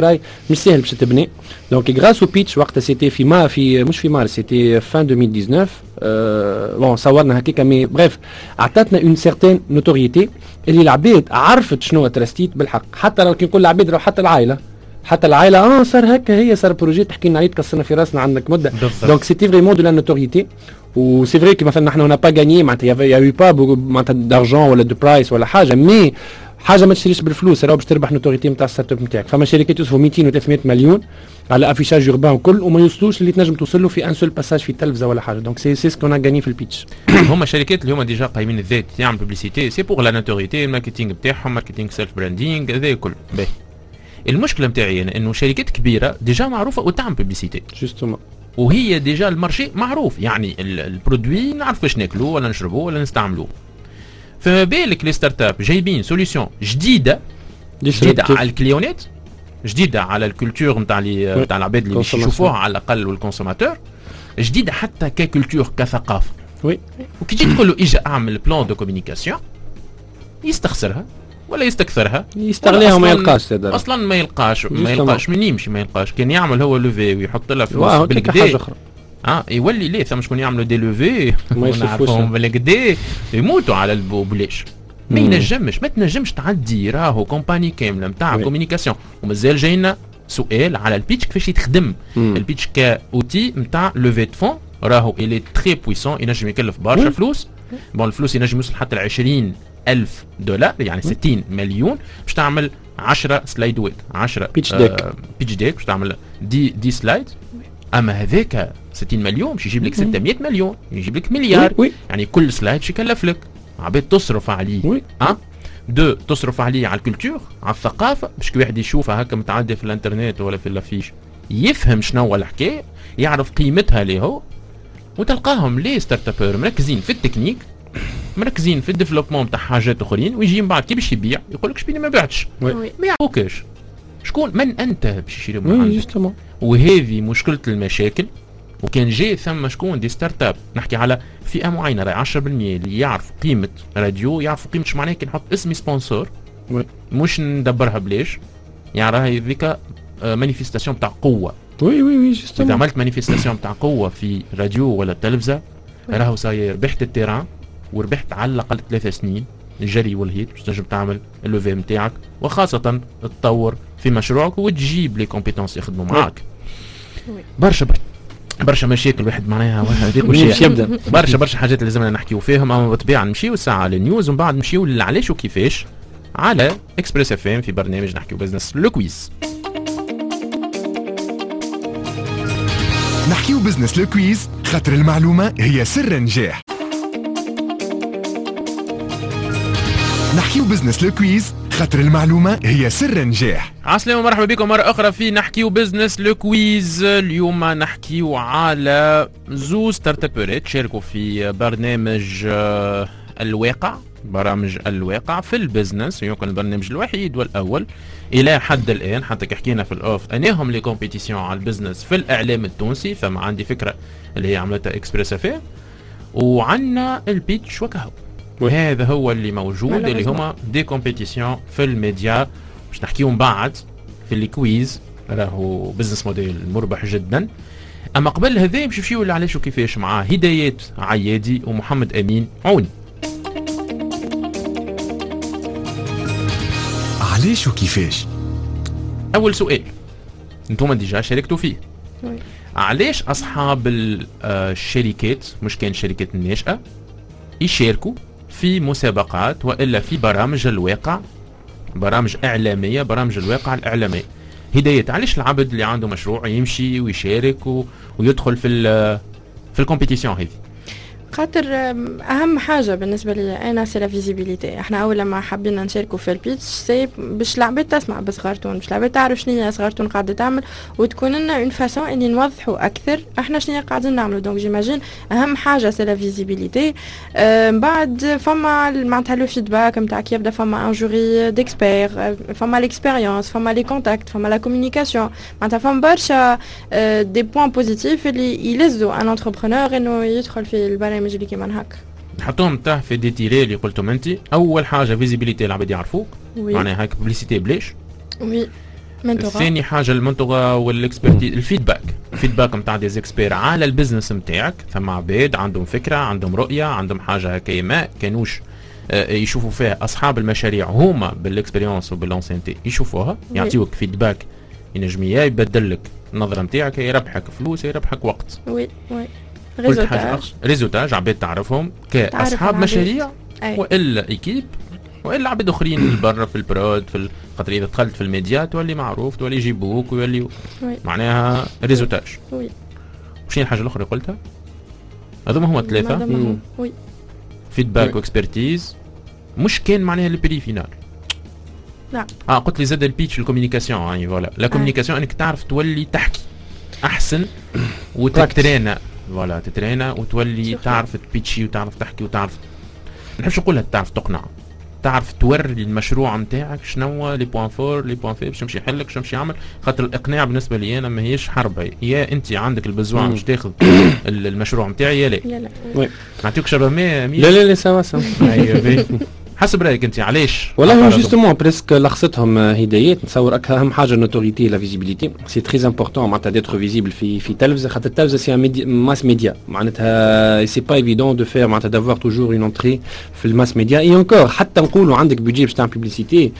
donc grâce au pitch, c'était FIMA, FIMA, c'était fin deux mille dix-neuf. Euh, bon, savoir mais bref, عطتنا une certaine notoriété. اللي العباد عرفت شنو تراستيت بالحق. حتى لو كنقول العباد لو حتى العائلة. حتى العائلة اه صار هكا هي صار بروجي تحكي لنا عليه تكسرنا في راسنا عندك مدة. Donc c'était vraiment de la notoriété. و سي فري كي مثلا نحن هنا با غانيي معناتها يا يو با معناتها دارجون ولا دو برايس ولا حاجه مي حاجه ما تشريش بالفلوس راهو باش تربح نوتوريتي نتاع الستارت اب نتاعك. فما شركات يوصلوا مئتين و ثلاثمئة مليون على افيشاج يوربان وكل وما يوصلوش اللي تنجم توصل له في ان سول باساج في التلفزه ولا حاجه. دونك سي سي سكون غاني في البيتش. هما شركات اللي هما ديجا قايمين الذات يعمل بوبليسيتي سي بور لا نوتوريتي الماركتينغ نتاعهم ماركتينغ سيلف براندينغ هذا كل باهي. المشكله نتاعي انا انه شركات كبيره ديجا معروفه وتعمل بوبليسيتي جوستومون وهي ديجا المارشي معروف يعني البرودوي نعرف واش ناكلوه ولا نشربوه ولا نستعملوه. فما بالك لي ستارت اب جايبين سوليسيون جديده جديده على الكليونات جديده على الكولتور نتاع لي نتاع العباد اللي باش يشوفوها على الاقل والكونسوماتور جديده حتى ككولتور كثقافه. وي وكي تجي تقول له اجا اعمل بلان دو كوميونيكاسيون يستخسرها ولا يستكثرها يستغليها وما يلقاش اصلا ما يلقاش ما يلقاش من يمشي ما يلقاش. كان يعمل هو لوفي ويحط لها فلوس بالكدا اه يولي ليه ثم شكون يعملوا دي لوفي ما يشوفوهم بالكدا يموتوا على البوبليش. ما ينجمش ما تنجمش تعدي راهو كومباني كامله نتاع كوميونيكاسيون. ومازال جاينا سؤال على البيتش كيفاش يتخدم البيتش كاوتي نتاع لوفي دو فون. راهو الي تري بويسون ينجم يكلف برشا فلوس. بون الفلوس ينجم يوصل حتى ل عشرين ألف دولار يعني ستين مليون باش تعمل عشرة سلايدوات عشرة بيتش ديك آه بيتش ديك باش تعمل دي دي سلايد. اما هذاك ستين مليون باش يجيب لك ستمئة مليون يجيب لك مليار. وي. يعني كل سلايد باش يكلف لك عباد تصرف عليه. اه دو تصرف عليه على الكولتور على الثقافه باش كي واحد يشوفها هكا متعدي في الانترنت ولا في اللافيش يفهم شنو هو الحكايه يعرف قيمتها ليه هو. وتلقاهم لي ستارت ابور مركزين في التكنيك مركزين في الديفلوبمون تاع حاجات اخرين ويجي من بعد كي باش يبيع يقول لك شبيني ما بعتش ما يعرفوكش شكون من انت باش يشري من عندك. وهذه مشكله المشاكل. وكان جاي ثم شكون دي ستارت اب نحكي على فئه معينه راهي عشرة بالمئة اللي يعرف قيمه راديو يعرف قيمه اش معناها كي نحط اسمي سبونسور مش ندبرها بلاش. يعني راهي ذيك مانيفيستاسيون تاع قوه. وي وي وي جوستومون اذا عملت مانيفيستاسيون تاع قوه في راديو ولا تلفزه راهو صاير ربحت التيران وربحت على الاقل ثلاث سنين الجري والهيت باش تنجم تعمل اللوفي نتاعك وخاصه تطور في مشروعك وتجيب لي كومبيتونس يخدموا معاك. برشا برشا مشاكل واحد معناها واحد يقول يبدا برشا برشا حاجات لازمنا نحكيو فيهم. اما بالطبيعه نمشيو الساعه للنيوز ومن بعد نمشيو علاش وكيفاش على اكسبريس اف ام في برنامج نحكيو بزنس لو كويز. نحكيو بزنس لو كويز خاطر المعلومه هي سر النجاح. نحكيو بزنس لو كويز خاطر المعلومة هي سر النجاح. عسلامة ومرحبا بكم مرة أخرى في نحكيو بزنس لو كويز. اليوم نحكيو على زوز ستارت ابرات شاركوا في برنامج الواقع برامج الواقع في البزنس، يمكن البرنامج الوحيد والاول الى حد الان حتى كي حكينا في الاوف انهم لي كومبيتيسيون على البزنس في الاعلام التونسي. فما عندي فكره اللي هي عملتها اكسبريس افير، وعندنا البيتش وكهو، وهذا هو اللي موجود اللي هما دي كومبيتيسيون في الميديا. باش نحكيهم بعد في الكويز راهو بزنس موديل مربح جدا. اما قبل هذا باش نمشيو لعلاش وكيفاش مع هدايات عيادي ومحمد امين عوني. علاش وكيفاش؟ اول سؤال انتم ديجا شاركتوا فيه، وي. علاش اصحاب الشركات مش كان الشركات الناشئه يشاركوا في مسابقات والا في برامج الواقع، برامج اعلاميه، برامج الواقع الاعلاميه؟ هدايات علاش العبد اللي عنده مشروع يمشي ويشارك و... ويدخل في ال في الكومبيتيسيون هذه؟ خاطر اهم حاجه بالنسبه لي انا سي لا فيزيبيليتي. احنا اول لما حبينا نشاركوا في البيتش سي باش العباد تسمع بصغارتون، باش العباد تعرف شنو هي صغارتون قاعده تعمل، وتكون لنا اون فاسون اني نوضحوا اكثر احنا شنو قاعدين نعملوا. دونك جيماجين اهم حاجه سي لا فيزيبيليتي. أه بعد فما معناتها لو فيدباك نتاع كي يبدا، فما ان جوري ديكسبير، فما ليكسبيريونس، فما لي كونتاكت، فما لا كومونيكاسيون، معناتها فما برشا أه دي بوين بوزيتيف اللي يلزوا ان انتربرونور انه يدخل في البرامج اللي كيما هكا. نحطوهم تحت في ديتيلي اللي قلتهم انت. اول حاجه فيزيبيليتي العباد يعرفوك، معناها هيك بليسيتي بلاش. وي منتوغا. ثاني حاجه المنتوغا والاكسبرتيز، الفيدباك، الفيدباك نتاع دي زيكسبير على البزنس نتاعك. ثم عباد عندهم فكره، عندهم رؤيه، عندهم حاجه هكا ما كانوش يشوفوا فيها اصحاب المشاريع هما بالاكسبيريونس وبالانسينتي يشوفوها، يعطيوك فيدباك ينجم يبدل لك النظره نتاعك، يربحك فلوس، يربحك وقت. وي وي ريزوتاج، ريزوتاج عباد تعرفهم كاصحاب مشاريع والا ايكيب والا عباد اخرين برا في البرود في خاطر اذا دخلت في الميديا تولي معروف، تولي يجيبوك ويولي معناها ريزوتاج. وي وشين الحاجه الاخرى قلتها؟ هذوما هما ثلاثه. وي فيدباك واكسبرتيز. مش كان معناها البري فينال. لا اه قلت لي زاد البيتش الكوميونيكاسيون يعني فوالا لا كوميونيكاسيون انك تعرف تولي تحكي احسن وتترينا فوالا تترينا وتولي تعرف تبيتشي وتعرف تحكي وتعرف ما نحبش نقولها تعرف تقنع، تعرف توري المشروع نتاعك شنو لي بوين فور لي بوين في باش يمشي يحلك باش يمشي يعمل. خاطر الاقناع بالنسبه لي انا ماهيش حرب، يا انت عندك البزوان باش تاخذ المشروع نتاعي يا لا. لا وي نعطيك شباب مية لا لا لا سوا سوا. حسب رايك انت علاش؟ والله جوستومون بريسك لخصتهم هدايات. نتصور اهم حاجه النوتوريتي لا فيزيبيليتي سي تري امبورطون معناتها ديتر فيزيبل في في تلفزه، خاطر التلفزه سي ماس ميديا معناتها سي با ايفيدون دو فير معناتها دافوار توجور اون انتري في الماس ميديا. اي انكور حتى نقولوا عندك بيجي باش تعمل بيبليسيتي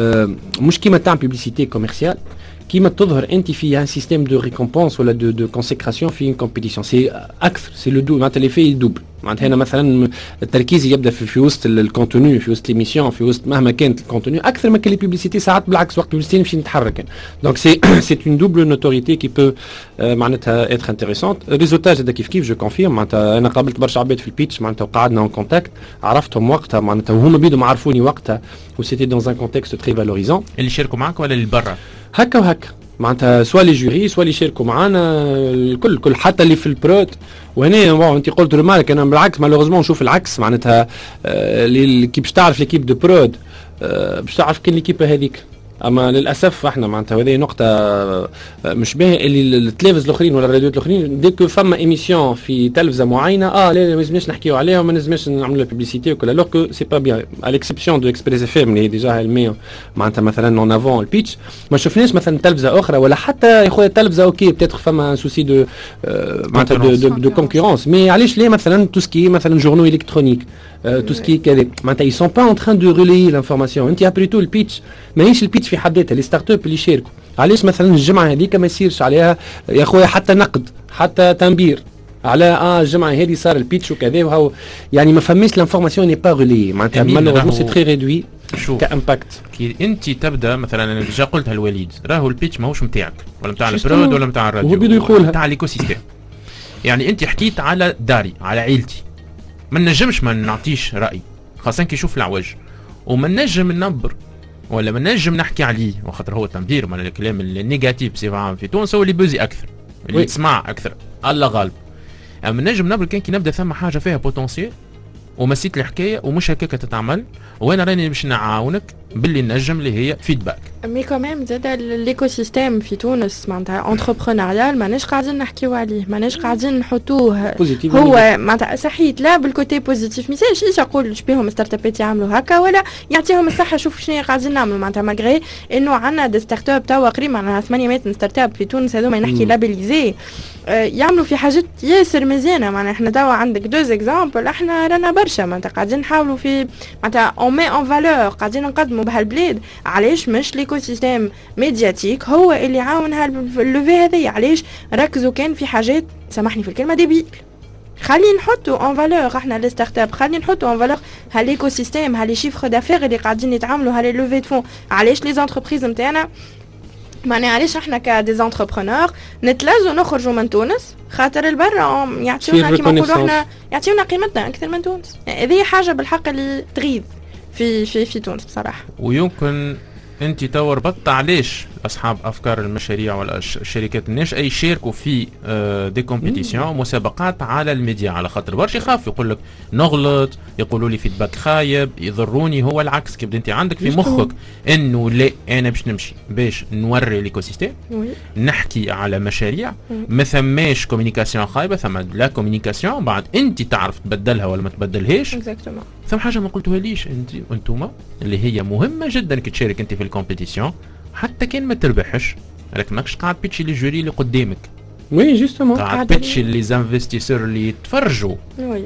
مش كيما تعمل بيبليسيتي كوميرسيال، كيما تظهر انت في ان سيستيم دو ريكومبونس ولا دو دو كونسيكراسيون في كومبيتيسيون سي اكثر سي لو دو معناتها لي في دوبل. معناتها هنا مثلا التركيز يبدا في, في وسط الكونتوني، في وسط ليميسيون، في وسط مهما كانت الكونتوني اكثر من كل بيبليسيتي. ساعات بالعكس وقت بيبليسيتي نمشي نتحرك. دونك سي سي اون دوبل نوتوريتي كي بو معناتها اتر انتريسونت. ريزولتاج هذا كيف كيف جو كونفيرم. معناتها انا قابلت برشا عباد في البيتش معناتها وقعدنا اون كونتاكت، عرفتهم وقتها معناتها وهما بيدهم عرفوني وقتها، وسيتي دون ان كونتكست تري فالوريزون. اللي شاركوا معك ولا اللي برا؟ هكا وهكا معناتها سوا لي جوري سوا اللي يشاركوا معانا الكل كل حتى اللي في البروت. وهنا بون انت قلت رمالك انا بالعكس مالوغوزمون نشوف العكس معناتها اللي كي باش تعرف ليكيب دو برود باش تعرف كل ليكيب هذيك. اما للاسف احنا معناتها هذه نقطه مش باهيه اللي التلفز الاخرين ولا الراديوات الاخرين ديك فما ايميسيون في تلفزه معينه اه لا ما لازمناش نحكيو عليها وما لازمناش نعملوا بيبليسيتي وكل الوغ كو سي با بيان على اكسبسيون دو اكسبريس اف ام اللي ديجا الميو معناتها مثلا اون افون البيتش ما شفناش مثلا تلفزه اخرى ولا حتى يا خويا تلفزه اوكي بتاتر فما سوسي دو معناتها دو دو كونكورونس. مي علاش ليه مثلا تو سكي مثلا جورنو الكترونيك تو سكي كذا معناتها اي سون با اون تران دو ريلي لانفورماسيون. انت ابري تو البيتش ماهيش البيتش في حد ذاتها لي ستارت اب اللي يشاركوا. علاش مثلا الجمعه هذيك ما يصيرش عليها يا خويا حتى نقد حتى تنبير على اه الجمعه هذه صار البيتش وكذا وهو يعني ما فماش لانفورماسيون ني با ريلي معناتها مالوغوزمون سي تري ريدوي كامباكت. كي انت تبدا مثلا انا ديجا قلتها الوليد راهو البيتش ماهوش نتاعك ولا نتاع البرود ولا نتاع الراديو، هو بده يقولها نتاع الايكو سيستيم. يعني انت حكيت على داري على عيلتي، ما نجمش ما نعطيش راي خاصه كي يشوف العوج، وما نجم ننبر ولا ما نجم نحكي عليه وخاطر هو تنبير من الكلام النيجاتيف بصفه في تونس هو اللي بوزي اكثر اللي تسمع اكثر الله غالب. اما نجم نبر كان كي نبدا ثم حاجه فيها بوتنسيال ومسيت الحكايه ومش هكاك تتعمل، وانا راني باش نعاونك باللي نجم اللي هي فيدباك. مي كمان زاد الايكو سيستيم في تونس معناتها انتربرونيال ماناش قاعدين نحكيو عليه، ماناش قاعدين نحطوه هو معناتها صحيت لا بالكوتي بوزيتيف. ميساش ايش يقول شبيهم ستارت ابات يعملوا هكا ولا يعطيهم الصحه شوف شنو قاعدين نعملوا معناتها ماغري انه عندنا دي ستارت اب توا قريب معناتها ثمانمائة ستارت اب في تونس هذوما نحكي لابيليزي يعملوا في حاجات ياسر مزيانه. معناتها احنا توا عندك دوز اكزامبل احنا رانا برشا معناتها قاعدين نحاولوا في معناتها اون مي اون فالور قاعدين نقدموا بهالبلاد. علاش مش ليكو سيستيم ميدياتيك هو اللي عاون هاللوفي هذه؟ علاش ركزوا كان في حاجات سامحني في الكلمه ديبيل؟ خلي نحطوا اون فالور احنا لي ستارت اب، خلي نحطوا اون فالور هاليكو سيستيم هالي شيفر دافير اللي قاعدين يتعاملوا هالي لوفي دو فون. علاش لي زونتربريز نتاعنا معناها علاش احنا كدي زونتربرونور نتلازوا نخرجوا من تونس خاطر البرا يعطيونا كيما نقولوا احنا يعطيونا قيمتنا اكثر من تونس. هذه حاجه بالحق اللي تغيظ في في في تونس بصراحه. ويمكن انت تو ربطت علاش اصحاب افكار المشاريع ولا الشركات الناشئه يشاركوا في دي كومبيتيسيون مسابقات على الميديا، على خاطر برشا يخاف يقول لك نغلط، يقولوا لي فيدباك خايب، يضروني. هو العكس، كيف انت عندك في مخك انه لا انا باش نمشي باش نوري ليكو سيستيم نحكي على مشاريع ما ثماش كوميونيكاسيون خايبه، ثم لا كوميونيكاسيون بعد انت تعرف تبدلها ولا ما تبدلهاش. اكزاكتومون. ثم حاجه ما قلتوها ليش انت وانتوما اللي هي مهمه جدا كي تشارك انت في الكومبيتيسيون حتى كان ما تربحش راك ماكش قاعد بيتشي لي جوري اللي قدامك. وي جوستومون قاعد بيتشي لي زانفستيسور اللي يتفرجوا. وي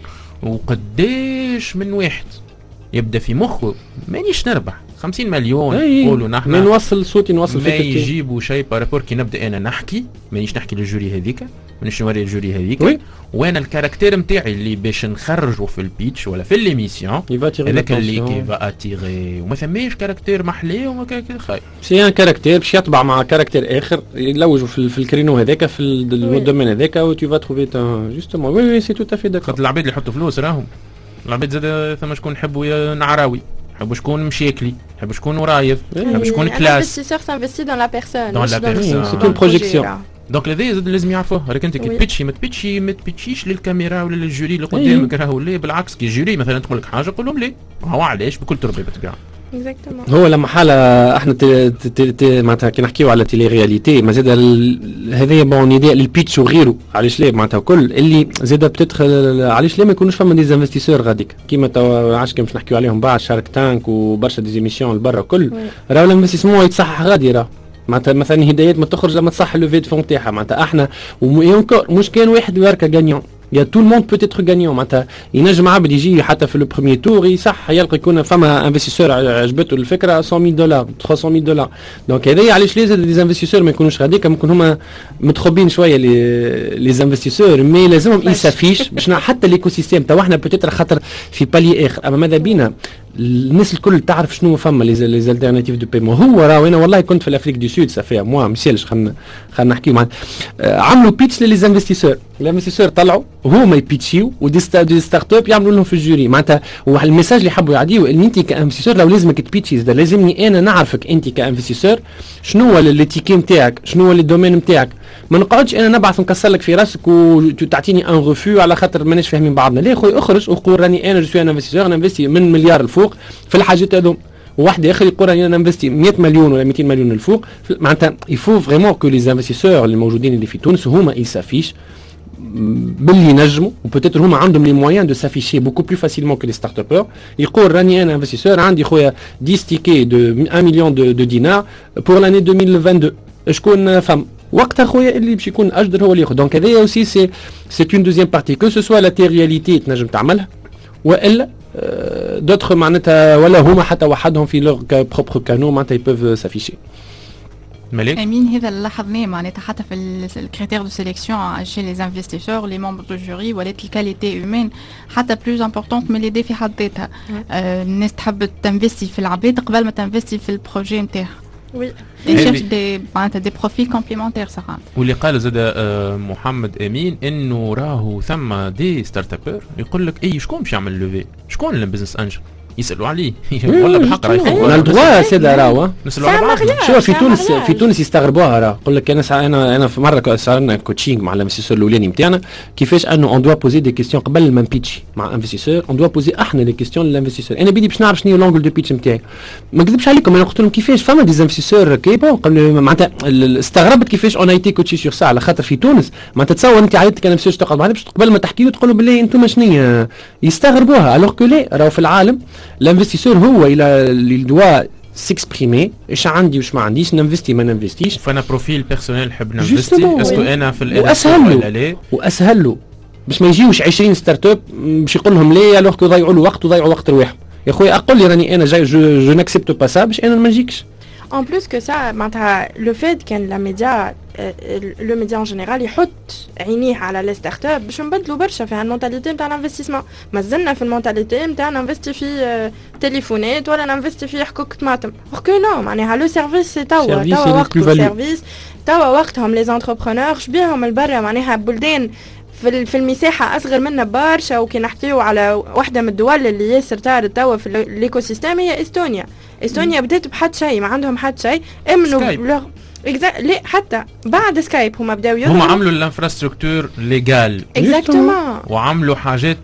وقداش من واحد يبدا في مخه مانيش نربح خمسين مليون يقولوا نحن ما نوصل صوتي نوصل فكرتي، ما يجيبوا شيء بارابور كي نبدا انا نحكي مانيش نحكي للجوري هذيك مانيش نوري الجوري هذيك وانا الكاركتير نتاعي اللي باش نخرجوا في البيتش ولا في ليميسيون هذاك اللي كيفا اتيغي وما ثماش كاركتير محلي وما كاركتير خايب. سي ان كاركتير باش يطبع مع كاركتير اخر يلوجوا في, في الكرينو هذاك في الدومين هذاك و تو فا تروفي جوستومون. وي وي سي تو افي داكور. العباد اللي يحطوا فلوس راهم العباد زاد ثم شكون يحبوا نعراوي، يحبوا شكون مشاكلي، يحبوا شكون ورايض، يحبوا شكون كلاس. الانفستيسور سانفستي دون لا بيرسون دون لا بيرسون سي اون بروجيكسيون. دونك هذا لازم يعرفوه. راك انت كي تبيتشي ما تبيتشي ما تبيتشيش للكاميرا ولا للجوري اللي قدامك راهو لا بالعكس. كي الجوري مثلا تقول لك حاجه قول لهم لا هو علاش بكل تربيه بتبيع. هو لما حالة احنا معناتها كي نحكيو على تيلي رياليتي ما زاد هذايا بون ايدي للبيتش وغيره علاش لا معناتها كل اللي زاد بتدخل علاش لا ما يكونوش فما دي انفستيسور غاديك كيما تو عاش كي باش نحكيو عليهم بعد شارك تانك وبرشا ديزيميسيون لبرا كل راهو الانفستيسمون يتصحح غادي راه معناتها مثلا هدايات ما تخرج لما تصح لو فيد فون تاعها معناتها احنا مش كان واحد يركا غانيون يا تو الموند بوتيتر غانيون معناتها ينجم عبد يجي حتى في لو بروميير تور يصح يلقى يكون فما انفستيسور عجبته الفكره مية دولار ثلاثمية دولار. دونك هذايا علاش لازم لي انفستيسور ما يكونوش غاديك ممكن هما متخبين شويه لي لي انفستيسور مي لازمهم يسافيش باش حتى ليكو سيستيم تاع احنا بوتيتر خاطر في بالي اخر. اما ماذا بينا الناس الكل تعرف شنو فما لي لي التيرناتيف دو بيمون. هو راه انا والله كنت في الافريك دو سود صافي موا مسالش خلينا خلينا نحكيو مع عملوا بيتش لي انفستيسور الانفستيسور طلعوا هما يبيتشيو ودي ستارت اب يعملوا لهم في الجوري معناتها. والميساج اللي حبوا يعديو ان انت كانفستيسور لو لازمك تبيتشي لازمني انا نعرفك انت كانفستيسور شنو هو التيكي نتاعك شنو هو الدومين نتاعك. ما نقعدش انا نبعث نكسر لك في راسك وتعطيني ان ريفيو على خاطر ماناش فاهمين بعضنا. لا خويا اخرج وقول راني انا جو سوي ان انفستيسور انا انفستي من مليار الفوق في الحاجات هذوم. وواحد اخر يقول راني انا انفستي مية مليون ولا مئتين مليون الفوق معناتها يفو فريمون كو لي انفستيسور اللي موجودين اللي في تونس هما يسافيش باللي نجموا وبوتيتر هما عندهم لي مويان دو سافيشي بوكو بلو فاسيلمون كو لي ستارت ابور. يقول راني انا انفستيسور عندي خويا عشرة تيكي دو واحد مليون دو, دو دينار بور لاني ألفين واثنين وعشرين شكون فهم وقتها خويا اللي باش يكون اجدر هو اللي ياخذ. دونك هذايا اوسي سي سي اون دوزيام بارتي كو سو سوا لا تيرياليتي تنجم تعملها والا دوتر معناتها ولا هما حتى وحدهم في لور بروبر كانو معناتها يبوف سافيشي. مليك امين هذا اللي لاحظناه معناتها حتى في الكريتير دو سيليكسيون شي لي انفستيسور لي ممبر دو جوري ولات الكاليتي هيومان حتى بلوز امبورطونت من ليدي في حد ذاتها. الناس تحب تنفستي في العباد قبل ما تنفستي في البروجي نتاعها. وي يشرش دي معناتها دي بروفيل كومبليمونتير صراحه. واللي قال زاد محمد امين انه راهو ثم دي ستارت ابر يقول لك اي شكون باش يعمل لوفي شكون البزنس انجل يسالوا عليه والله بالحق راه on a le droit سيدا راهو نسالوا على بعضنا. شوف في تونس في تونس يستغربوها راه يقول لك انا سا انا انا في مره صارنا كوتشينغ مع الانفستيسور الاولاني نتاعنا كيفاش انه اون دوا بوزي دي كيستيون قبل ما نبيتشي مع انفستيسور اون دوا بوزي احنا لي كيستيون للانفستيسور انا بدي باش نعرف شنو لونجل دو بيتش نتاعي ما نكذبش عليكم انا قلت لهم كيفاش فما دي انفستيسور كيبا معناتها استغربت كيفاش اون ايتي كوتشي سور سا على خاطر في تونس معناتها تصور انت عيطت كان انفستيسور تقعد معاه باش قبل ما تحكي له تقول له بالله انتم شنو يستغربوها الوغ كو لا راهو في العالم الانفستيسور هو الى اللي دوا سيكسبريمي ايش عندي واش ما عنديش ننفستي ما ننفستيش فانا بروفيل بيرسونيل نحب ننفستي اسكو انا في واسهل له واسهل له باش ما يجيوش عشرين ستارت اب باش يقول لهم ليه الوغ كو يضيعوا له وقت ويضيعوا وقت رواحهم يا خويا اقول لي راني انا جاي جو ناكسبت با سا باش انا ما نجيكش. En plus que ça, le fait que la média, le média en général, il حط عينيه على les startups باش نبدلوا برشا في المونتاليتي نتاع الانفستيسمون. ما زلنا في المونتاليتي نتاع ننفستي في تليفونات ولا ننفستي في حكوك طماطم. وكو نو معناها لو سيرفيس سي توا توا وقت السيرفيس توا وقتهم لي زونتربرونور شبيهم البرا معناها بلدان في في المساحه اصغر منا برشا وكي نحكيو على واحده من الدول اللي ياسر طارت توا في الايكو سيستيم هي استونيا. استونيا بدات بحد شيء ما عندهم حد شيء امنوا اكزاكت لا حتى بعد سكايب هما بداو يظهروا هما عملوا الانفراستركتور ليغال اكزاكتومون وعملوا حاجات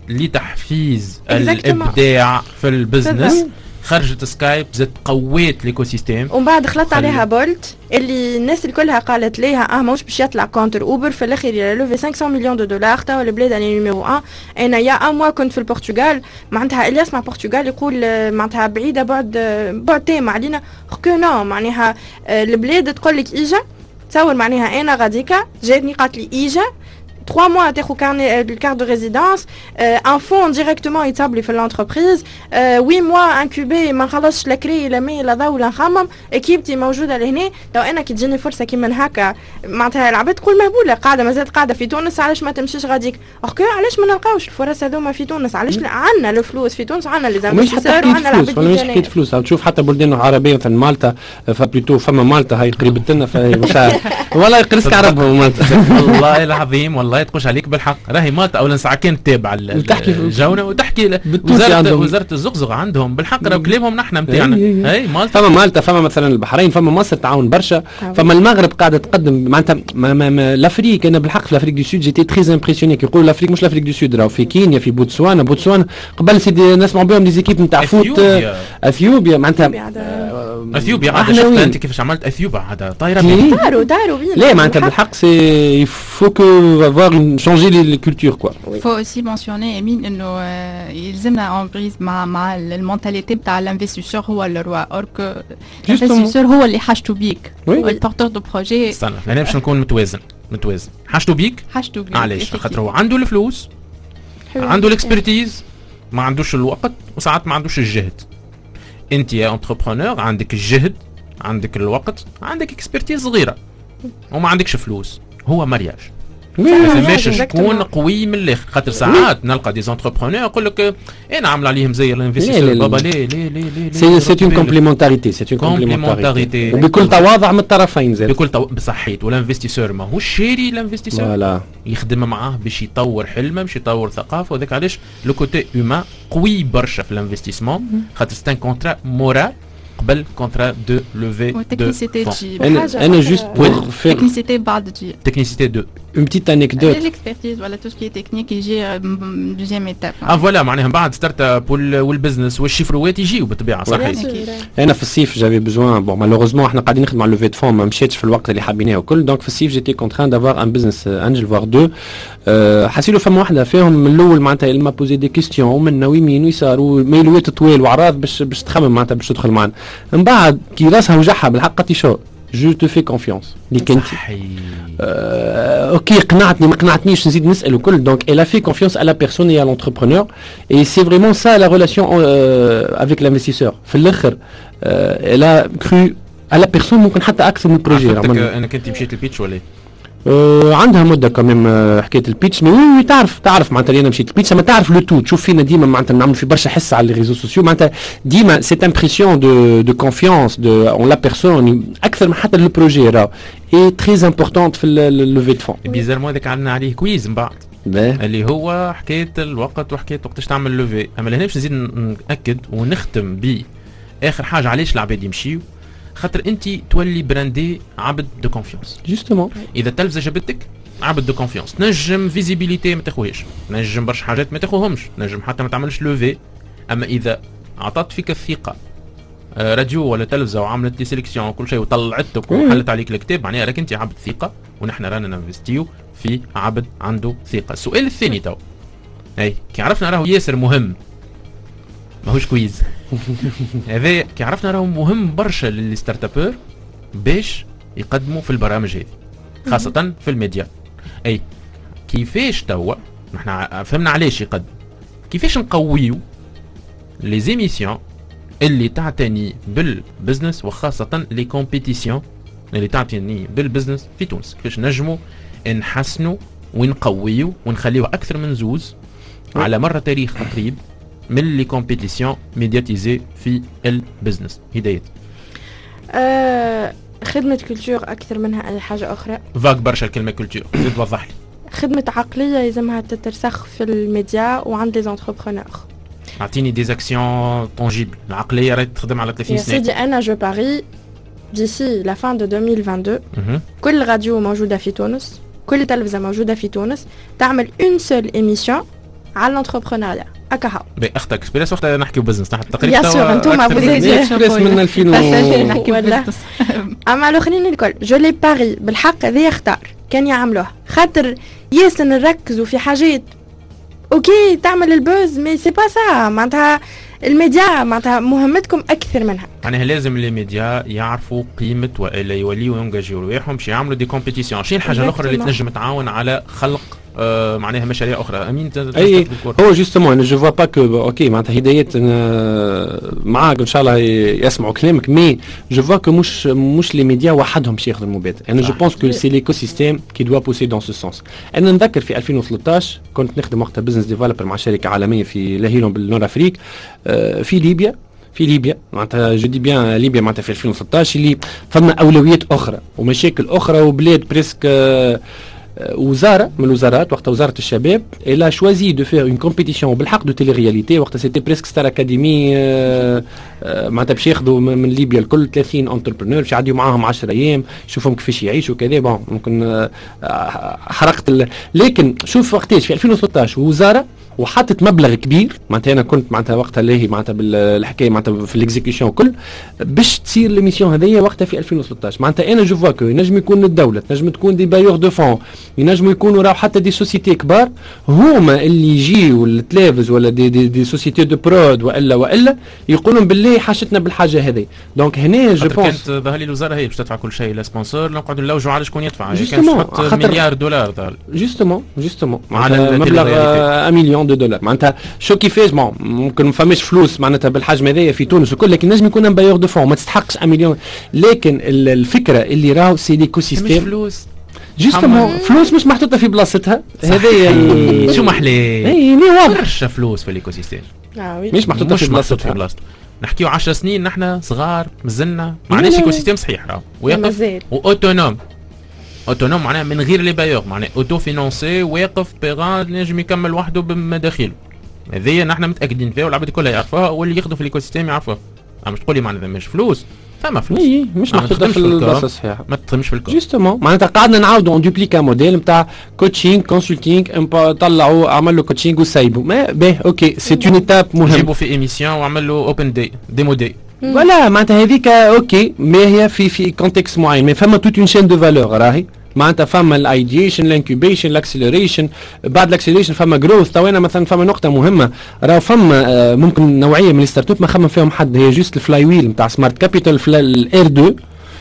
لتحفيز الابداع في البزنس خرجت سكايب زدت قويت ليكو سيستيم ومن بعد خلط عليها بولت اللي الناس الكلها قالت ليها اه ماهوش باش يطلع كونتر اوبر في الاخر يلوفي خمسمية مليون دو دولار توا البلاد اللي نيميرو واحد. انا يا ان موا كنت في البرتغال معناتها اللي يسمع البرتغال يقول معناتها بعيده بعد بعد تام علينا كو نو معناها البلاد تقول لك اجا تصور معناها انا غاديكا جاتني قالت لي اجا trois mois تاخذ كارني الكارت دو ريزيدانس ان فون ديريكتومون يتصابلي في الانتربريز huit mois انكوبي ما نخلصش لا كري لا مي لا ضو ولا نخمم اكيبتي موجوده لهنا. لو انا كي تجيني فرصه كيما هكا معناتها العباد تقول مهبوله قاعده مازالت قاعده في تونس علاش ما تمشيش غاديك اوكي علاش ما نلقاوش الفرص هذوما في تونس علاش عندنا الفلوس في تونس عندنا لي زانفستيسور وعندنا العباد مش حكايه فلوس تشوف حتى بلدان عربيه مثلا مالطا فبليتو فما مالطا هاي قريبت لنا والله يقرسك عربهم مالطا والله العظيم والله تقوش عليك بالحق راهي مالطا اولا ساعه كانت تابعه الجونه وتحكي وزاره وزاره الزقزقه عندهم بالحق راه كلامهم نحن نتاعنا اي مالطا فما مالطا فما مثلا البحرين فما مصر تعاون برشا فما المغرب قاعده تقدم معناتها لافريك انا بالحق في لافريك دو سود جيتي تري امبرسيوني كيقولوا لافريك مش لافريك دو سود راهو في كينيا في بوتسوانا بوتسوانا قبل سيدي نسمعوا بهم دي زيكيب نتاع فوت اثيوبيا معناتها اثيوبيا عاد شفت انت كيفاش عملت اثيوبيا عاد طايره داروا داروا لا معناتها بالحق سي faut que avoir une changer les cultures quoi. Il faut aussi mentionner Emine انه يلزمنا en prise مع مع المونتاليتي بتاع الانفستيسور هو الروا اور كو الانفستيسور هو اللي حاجته بيك والبورتور دو بروجي استنى انا باش نكون متوازن متوازن حاجته بيك حاجته بيك علاش خاطر هو عنده الفلوس عنده الاكسبرتيز ما عندوش الوقت وساعات ما عندوش الجهد. انت يا انتربرونور عندك الجهد عندك الوقت عندك اكسبرتيز صغيره وما عندكش فلوس هو مرياج ما فماش شكون قوي من الاخر خاطر ساعات نلقى دي زونتربرونور يقول لك انا عامل عليهم زي الانفستيسور بابا ليه ليه ليه ليه سي اون كومبليمونتاريتي سي اون كومبليمونتاريتي وبكل تواضع من الطرفين زين بكل تو... بصحيت والانفستيسور ماهوش شاري الانفستيسور ولا يخدم معاه باش يطور حلمه باش يطور ثقافه وذاك علاش لو كوتي هيومان قوي برشا في الانفستيسمون خاطر سي ان كونترا مورال قبل كونترا دو لوفي دو انا انا جوست بور فير تكنيسيتي بعد تجي تكنيسيتي دو une petite anecdote l'expertise ولا tout ce qui est technique يجي deuxième étape اه فوالا معناها بعد ستارت اب والبزنس والشفروات يجيو بالطبيعه صحيح. انا في الصيف جافي بزوان بون مالوروزمون احنا قاعدين نخدموا على لوفي دو فون ما مشيتش في الوقت اللي حابيناه وكل دونك في الصيف جيتي كونتران دافوار ان بزنس انجل فوار دو حسيلو فما واحده فيهم من الاول معناتها ما بوزي دي كيستيون ومن ويمين ويسار وميلوات طويل وعراض باش باش تخمم معناتها باش تدخل معنا من بعد كي راسها وجعها بالحق قالت لي شو جو تو في كونفيونس ليك انت Euh, ok, قنعتني ما قنعتنيش نزيد نسأل وكل donc elle a fait confiance à la personne et à l'entrepreneur et c'est vraiment ça la relation euh, avec l'investisseur في الآخر euh, elle a cru à la personne ممكن حتى أكثر من البروجي. أنا كنت مشيت البيتش ولا أه عندها مده كمان أه حكايه البيتش مي وي تعرف تعرف معناتها انا مشيت البيتش ما تعرف لو تو تشوف فينا ديما معناتها نعمل في برشا حس على لي ريزو سوسيو معناتها ديما سيت امبرسيون دو دو كونفيونس دو اون لا بيرسون اكثر من حتى لو بروجي راه اي تري امبورطونت في اللوفي دو فون. بيزارمون هذاك عندنا عليه كويز من بعد اللي هو حكايه الوقت وحكايه وقتاش تعمل لوفي. اما لهنا باش نزيد ناكد ونختم ب اخر حاجه علاش العباد يمشيو، خاطر انت تولي براندي عبد دو كونفيونس. جوستومون اذا التلفزه جابتك عبد دو كونفيونس، نجم فيزيبيليتي ما تاخوهاش، نجم برشا حاجات ما تاخوهمش، نجم حتى ما تعملش لوفي. اما اذا عطات فيك الثقه راديو ولا تلفزه وعملت لي سيليكسيون وكل شيء وطلعتك وحلت عليك الكتاب، معناها راك انت عبد ثقه، ونحن رانا ننفستيو في عبد عنده ثقه. السؤال الثاني تو اي كي عرفنا راهو ياسر مهم، ماهوش كويز هذا كي عرفنا راهو مهم برشا للستارت ابور باش يقدموا في البرامج هذه خاصه في الميديا. اي كيفاش توا نحن فهمنا علاش يقدم، كيفاش نقويو لي زيميسيون اللي تعتني بالبزنس وخاصة لي كومبيتيسيون اللي تعتني بالبزنس في تونس، كيفاش نجموا نحسنوا ونقويوا ونخليوه أكثر من زوز على مر تاريخ قريب من لي كومبيتيسيون ميدياتيزي في البزنس. هداية أه خدمة كولتور أكثر منها أي حاجة أخرى. فاك برشا الكلمة كولتور، زيد وضح لي. خدمة عقلية يلزمها تترسخ في الميديا وعند لي زونتربرونور. اعطيني دي اكسيون طونجيبل. العقليه راهي تخدم على ثلاثين سنه. يا سيدي انا جو باري ديسي لا فان دو ألفين واثنين وعشرين كل راديو موجوده في تونس، كل تلفزه موجوده في تونس تعمل اون سول ايميسيون على الانتربرونيا. اكاها بي اختك اكسبريس وقت نحكيو بزنس تحت تقريبا. يا سور انتم اكسبريس من ألفين نحكيو بزنس. اما الاخرين الكل جو لي باري بالحق هذا يختار كان يعملوها، خاطر ياسر نركزوا في حاجات اوكي تعمل البوز مي سي با سا، معناتها الميديا معناتها مهمتكم اكثر منها. معناها لازم لي ميديا يعرفوا قيمه والا يوليوا ينجاجيو رواحهم باش يعملوا دي كومبيتيسيون. شنو الحاجه الاخرى اللي تنجم تعاون على خلق آه معناها مشاريع اخرى؟ امين اي هو جوستومون انا جو فوا با كو اوكي معناتها هدايات معاك ان شاء الله يسمعوا كلامك، مي جو فوا كو مش مش لي ميديا وحدهم باش ياخذوا المبادره. انا جو بونس كو سي ليكو سيستيم كي دوا بوسي دون سو سونس. انا نذكر في ألفين وثلاثطاش كنت نخدم وقتها بزنس ديفلوبر مع شركه عالميه في لاهيلون بالنور افريك آه في ليبيا. في ليبيا معناتها جو دي بيان ليبيا معناتها في ألفين وثلاثطاش اللي فما اولويات اخرى ومشاكل اخرى وبلاد بريسك آه وزاره من الوزارات وقت وزاره الشباب elle a choisi de faire une compétition بالحق دو تيلي رياليتي. وقت سيتي بريسك ستار اكاديمي معناتها باش ياخذوا من ليبيا الكل ثلاثين انتربرونور باش يعديوا معاهم عشرة ايام يشوفهم كيفاش يعيشوا كذا. بون ممكن حرقت ال... لكن شوف وقتاش في ألفين وثلاثطاش وزاره وحطت مبلغ كبير معناتها انا كنت معناتها وقتها لاهي معناتها بالحكايه معناتها في الاكزيكيشن كل باش تصير ليميسيون هذيا وقتها في ألفين وثلاثطاش. معناتها انا جو فوا كو ينجم يكون الدوله تنجم تكون دي بايور دو فون ينجموا يكونوا راهو حتى دي سوسيتي كبار هما اللي يجيو التلفز ولا دي دي, دي سوسيتي دو برود والا والا يقولون بالله حاجتنا بالحاجه هذه. دونك هنا جو بونس كانت ظهر لي الوزاره هي باش تدفع كل شيء لا سبونسور نقعدوا نلوجوا على شكون يدفع. كان تحط مليار دولار ظهر جوستومون جوستومون على مبلغ واحد مليون دو دولار. معناتها شو كيفاش بون ممكن ما فماش فلوس معناتها بالحجم هذايا في تونس وكل، لكن لازم يكون بايور دو فون ما تستحقش واحد مليون. لكن الفكره اللي راهو سي ليكو سيستيم فلوس جوستومون فلوس مش محطوطه في بلاصتها هذايا شو محلي اي مي واضح برشا فلوس في الايكو سيستيم اه مش محطوطه في بلاصتها. نحكيو عشر سنين نحن صغار مازلنا معناش ايكو سيستيم صحيح راهو واقف واوتونوم. اوتونوم معناها من غير لي بايور معناها اوتو فينانسي واقف بيغان نجم يكمل وحده بمداخيله. هذه نحن متاكدين فيها والعباد كلها يعرفوها واللي يخدموا في الايكو سيستيم يعرفوها. اما مش تقول لي معناتها مش فلوس فما فلوس اي مش محطوطه في البلاصه الصحيحه ما تخدمش في الكور جوستومون. معناتها قعدنا نعاودوا اون دوبليكا موديل نتاع كوتشينغ كونسلتينغ طلعوا عملوا كوتشينغ وسايبوا ما به اوكي سي اون ايتاب مهم. جيبوا في ايميسيون وعملوا اوبن داي ديمو داي فوالا معناتها هذيك اوكي ما هي في في كونتكست معين ما فما توت اون شين دو فالور راهي معناتها فما الايديشن الانكوبيشن الاكسلريشن بعد الاكسلريشن فما جروث. توينا مثلا فما نقطه مهمه راه فما ممكن نوعيه من الستارت اب ما خمم فيهم حد هي جوست الفلاي ويل نتاع سمارت كابيتال في الار اثنين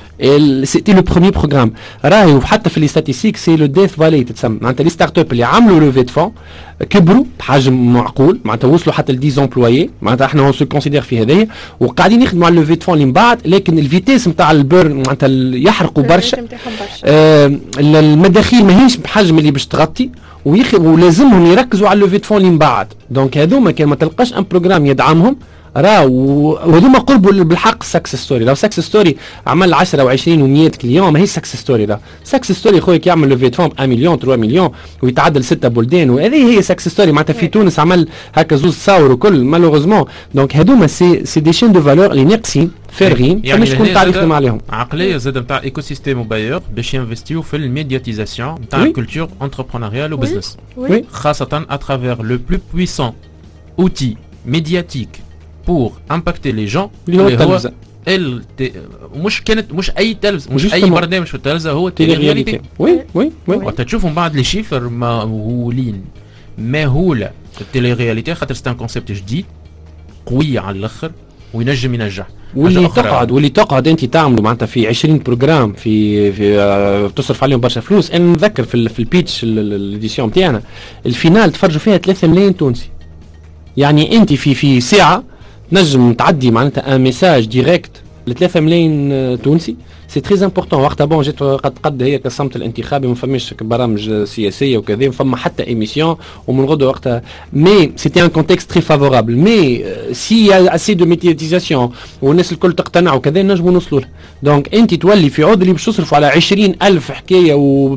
سيتي لو بروميير بروغرام راهي وحتى في لي ستاتيستيك سي لو ديث فالي تتسمى. معناتها لي ستارت اب اللي عملوا لوفي دو فون كبروا بحجم معقول معناتها وصلوا حتى ل عشرة امبلويي معناتها احنا اون سو كونسيدير في هذايا وقاعدين يخدموا على اللوفي دو فون اللي من بعد. لكن الفيتيس نتاع البيرن معناتها يحرقوا برشا آه المداخيل ماهيش بحجم اللي باش تغطي ويخ... ولازمهم يركزوا على اللوفي دو فون اللي من بعد. دونك هذوما كان ما تلقاش ان بروغرام يدعمهم راه وهذوما قربوا بالحق سكسس ستوري. لو سكسس ستوري عمل عشرة و20 و100 كليون ما هي سكسس ستوري. راه سكسس ستوري خويا كي يعمل لوفي فون واحد مليون ثلاثة مليون ويتعدل ستة بلدان وهذه هي سكسس ستوري. معناتها في تونس عمل هكا زوز تصاور وكل مالوغوزمون. دونك هذوما سي سي دي شين دو فالور اللي ناقصين فارغين يعني مش كنت تعرف ما عليهم. عقليه زاد نتاع ايكو سيستيم وبايور باش ينفستيو في الميدياتيزاسيون نتاع الكولتور انتربرونيريال وبزنس خاصه اترافير لو بلو بويسون اوتي ميدياتيك pour impacter les gens اللي هو التلفزة. ال مش كانت مش اي تلفزة مش اي برنامج في التلفزة هو التيلي رياليتي. وي وي وي وقت تشوفوا بعض لي شيفر مهولين مهولة التيلي رياليتي خاطر سي ان كونسيبت جديد قوي على الاخر وينجم ينجح. واللي تقعد واللي تقعد انت تعملوا معناتها في عشرين بروجرام في في آه تصرف عليهم برشا فلوس. انا نذكر في في البيتش الاديسيون نتاعنا الفينال تفرجوا فيها ثلاثة ملايين تونسي. يعني انت في في ساعه نجم تعدي معناتها ان ميساج ديريكت ل ثلاثة ملايين تونسي. سي تري امبورطون. وقتها بون جيت قد قد هي كالصمت الانتخابي ما فماش برامج سياسيه وكذا ما فما حتى ايميسيون ومن غدوه وقتها مي سيتي ان كونتكست تري فافورابل. مي سي اسي دو ميدياتيزاسيون والناس الكل تقتنع وكذا نجموا نوصلوا له. دونك انت تولي في عود اللي باش تصرفوا على عشرين ألف حكايه و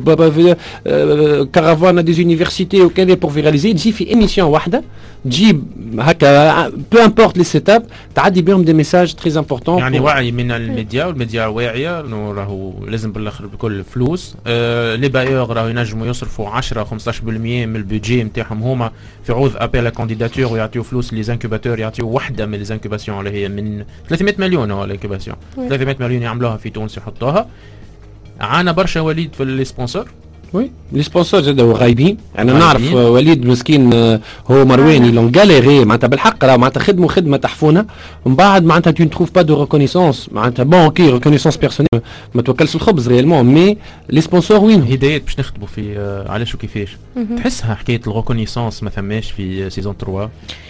كارافانا دي زونيفرسيتي وكذا بور فيراليزي تجي في ايميسيون واحده تجيب هكا بو امبورت لي سيت اب تعدي بهم دي ميساج تري امبورطون. يعني وعي من الميديا والميديا واعيه انه راهو لازم بالاخر بكل فلوس. آه لي بايور راهو ينجموا يصرفوا عشرة خمسطاش بالمية من البودجي نتاعهم هما في عوض ابيل كانديداتور ويعطيو فلوس لي زانكوباتور يعطيو وحده من لي زانكوباسيون اللي هي من ثلاثمائة مليون هو الانكوباسيون ثلاثمائة مليون يعملوها في تونس يحطوها. عانى برشا وليد في لي سبونسور. وي لي سبونسور زادوا غايبين. انا نعرف وليد مسكين هو مرواني لون غاليري معناتها بالحق راه معناتها خدمه خدمه تحفونه ومن بعد معناتها تو نتروف با دو ريكونيسونس معناتها بون اوكي ريكونيسونس بيرسونيل ما توكلش الخبز ريالمون مي لي سبونسور وين هدايات باش نخدموا في علاش وكيفاش. تحسها حكايه الريكونيسونس ما ثماش في سيزون ثلاثة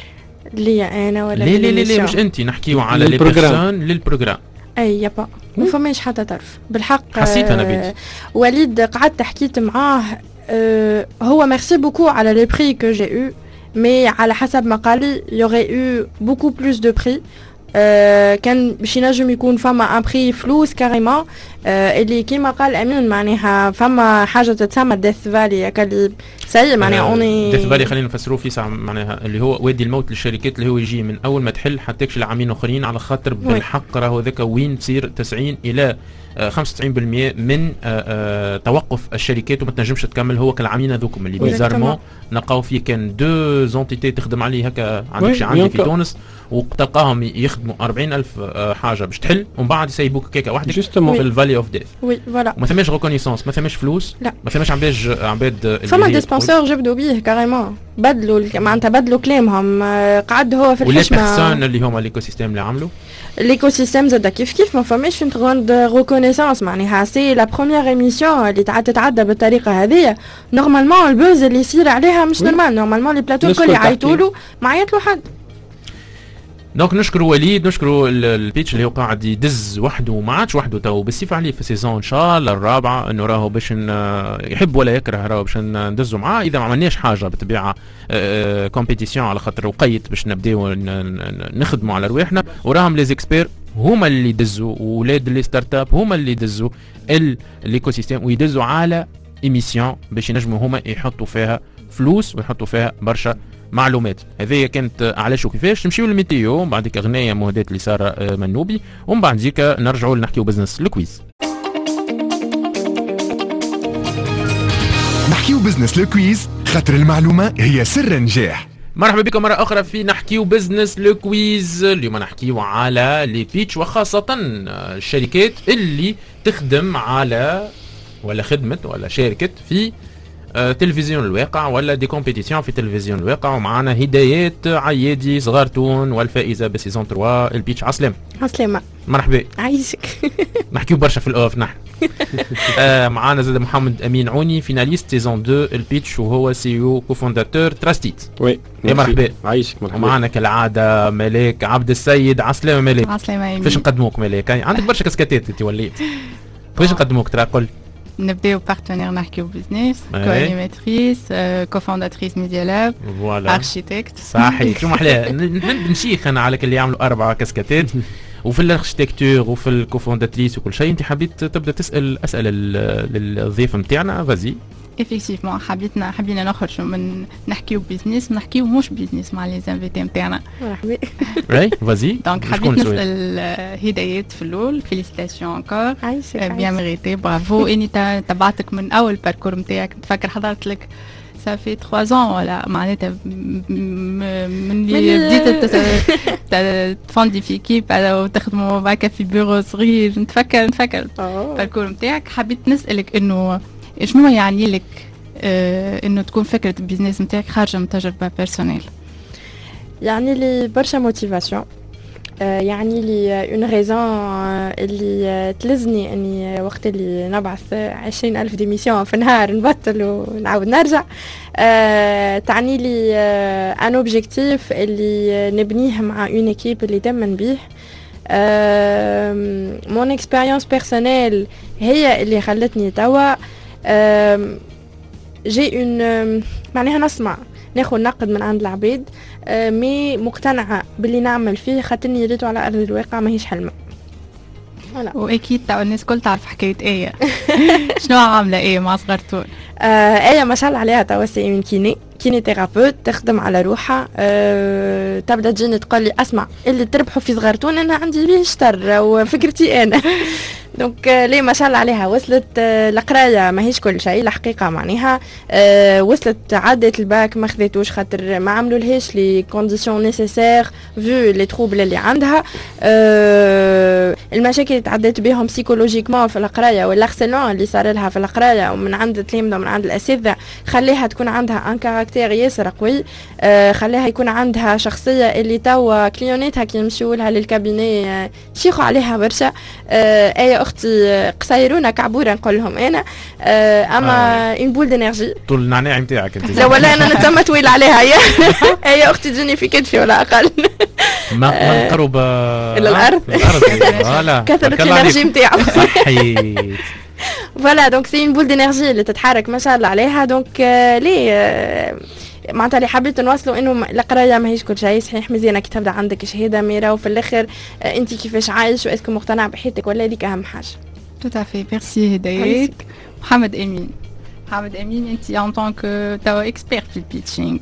ليا انا ولا لا لا لا مش انت نحكيو على لي بيرسون للبروغرام. اي يابا ما فماش حتى طرف بالحق. حسيت انا بيت وليد قعدت حكيت معاه أه هو ميرسي بوكو على لي بري كو جي او مي على حسب ما قال لي يوغي او بوكو بلوس دو بري. أه كان باش ينجم يكون فما ان بري فلوس كاريمون أه اللي كيما قال امين معناها فما حاجه تتسمى ديث فالي كاللي سي معناها اوني ديث فالي خلينا نفسروه في ساعه معناها اللي هو وادي الموت للشركات اللي هو يجي من اول ما تحل حتى تكشف لعامين اخرين على خاطر بالحق راهو ذاك وين تصير تسعين الى خمسة وتسعين بالمية من آآ آآ توقف الشركات وما تنجمش تكمل هو كالعامين هذوكم اللي بيزارمون نلقاو فيه كان دو زونتيتي تخدم عليه هكا عندك شي عندي في تونس وتلقاهم يخدموا أربعين ألف حاجه باش تحل ومن بعد يسيبوك كيكه وحدك في الفالي اوف ديث. وي فوالا وما ثماش ريكونيسونس ما ثماش فلوس لا. ما ثماش عباد عباد فما دي سبونسور جبدوا بيه كاريمون بدلوا معناتها بدلوا كلامهم قعد هو في الحشمه ولا بيرسون اللي هما ليكو سيستيم اللي عملوا ليكو سيستيم زاد كيف كيف ما فماش une grande reconnaissance معناها سي لا بروميير ايميسيون اللي تتعدى بالطريقه هذه. نورمالمون البوز اللي يصير عليها مش نورمال. نورمالمون لي بلاتو الكل يعيطوا له ما يعيط له حد. دونك نشكروا وليد نشكروا البيتش اللي هو قاعد يدز وحده وما عادش وحده تو بالصيف عليه في سيزون ان شاء الله الرابعه انه راهو باش يحب ولا يكره راهو باش ندزوا معاه اذا ما عملناش حاجه بالطبيعه كومبيتيسيون على خاطر وقيت باش نبداو نخدموا على رواحنا وراهم لي زيكسبير هما اللي يدزوا ولاد لي ستارت اب هما اللي يدزوا الايكو سيستيم ويدزوا على ايميسيون باش ينجموا هما يحطوا فيها فلوس ويحطوا فيها برشا معلومات. هذه كانت علاش وكيفاش. نمشيو للميتيو بعدك اغنيه مهدات لساره منوبي ومن بعد ذيك نرجعوا نحكيو بزنس الكويز. نحكيو بزنس الكويز خاطر المعلومه هي سر النجاح. مرحبا بكم مرة أخرى في نحكيو بزنس لو كويز. اليوم نحكيو على لي بيتش وخاصة الشركات اللي تخدم على ولا خدمت ولا شاركت في آه تلفزيون الواقع ولا دي كومبيتيسيون في تلفزيون الواقع. ومعنا هدايات عيادي صغارتون والفائزة بسيزون ثلاثة البيتش. عسلام عسلامة مرحبا عايشك. نحكيو برشا في الأوف نحن. آه معنا زاد محمد أمين عوني فيناليست سيزون اثنين البيتش وهو سي او كوفونداتور تراستيت. وي مرحبا عايشك مرحبا. ومعنا كالعادة ملاك عبد السيد. عسلامة ملاك. عسلامة. كيفاش نقدموك ملاك؟ عندك برشا كاسكاتات انت وليت كيفاش نقدموك ترى قل نبداو بارتنير نحكيو بزنس أي. كوانيماتريس كوفونداتريس ميديا لاب فوالا اركيتكت صحيح شو محلاها نحب نشيخ انا على اللي يعملوا اربعه كاسكاتات وفي الاركتيكتور وفي الكوفونداتريس وكل شيء. انت حبيت تبدا تسال اسئله للضيف نتاعنا فازي. effectivement حبيتنا حبينا نخرج من نحكيو بيزنس نحكيو مش بيزنس مع لي زانفيتي نتاعنا. مرحبا. راي فازي. دونك حبيت نسال هدايات في الاول فيليسيتاسيون انكور بيان ميريتي برافو. اني تبعتك من اول باركور نتاعك نتفكر حضرت لك صافي ثلاثة ans ولا معناتها من اللي بديت تفندي في كيب وتخدموا معك في بيرو صغير نتفكر نتفكر الباركور نتاعك. حبيت نسالك انه شنو يعني لك آه انه تكون فكره البيزنس نتاعك خارجه من تجربه بيرسونيل؟ يعني لي برشا موتيفاسيون، آه يعني لي اون ريزون اللي تلزني اني وقت اللي نبعث عشرين ألف ديميسيون في النهار نبطل ونعاود نرجع. آه تعني لي ان اوبجيكتيف اللي نبنيه مع اون ايكيب اللي تمن بيه. مون اكسبيريونس بيرسونيل هي اللي خلتني توا جي اون معناها نسمع ناخذ نقد من عند العباد مي مقتنعه باللي نعمل فيه خاطرني ريتو على ارض الواقع ماهيش حلمه. واكيد تاع الناس كل تعرف حكايه ايه. شنو عامله ايه مع صغرتون؟ آه ايه ما شاء الله عليها توا سي من كيني كيني ثيرابيوت تخدم على روحها. أه تبدا تجيني تقول لي اسمع اللي تربحوا في صغرتون انا عندي بيه شطر وفكرتي انا. دونك ليه ما شاء الله عليها وصلت القرايه ماهيش كل شيء الحقيقه معناها. أه وصلت عدت الباك ما خذيتوش خاطر ما عملوا لهاش لي كونديسيون نيسيسير فيو لي تروبل اللي عندها. أه المشاكل اللي تعديت بهم سيكولوجيكمون في القرايه والارسلون اللي صار لها في القرايه ومن عند التلامذه ومن عند الاساتذه خليها تكون عندها ان كاركتير ياسر قوي. أه خليها يكون عندها شخصيه اللي توا كليونيتها كي يمشيو لها للكابيني أه شيخوا عليها برشا. أه اي اختي قصيرونه كعبوره نقول لهم انا. أه اما اون بول دينيرجي طول النعناع نتاعك انت. لا ولا انا نتم طويل عليها هي هي اختي تجيني في كتفي ولا اقل. ما نقرب الى الارض فوالا كثرة الانرجي نتاعو صحيت. فوالا دونك سي اون بول دينيرجي اللي تتحرك ما شاء الله عليها. دونك ليه معناتها اللي حبيت نوصلوا انه القرايه ماهيش كل شيء صحيح مزيانه كي تبدا عندك شهاده ميرا وفي الاخر انت كيفاش عايش واسكو مقتنع بحياتك ولا هذيك اهم حاجه. تو افي ميرسي هدايات. محمد امين محمد امين انت ان طونك توا اكسبيرت في البيتشينغ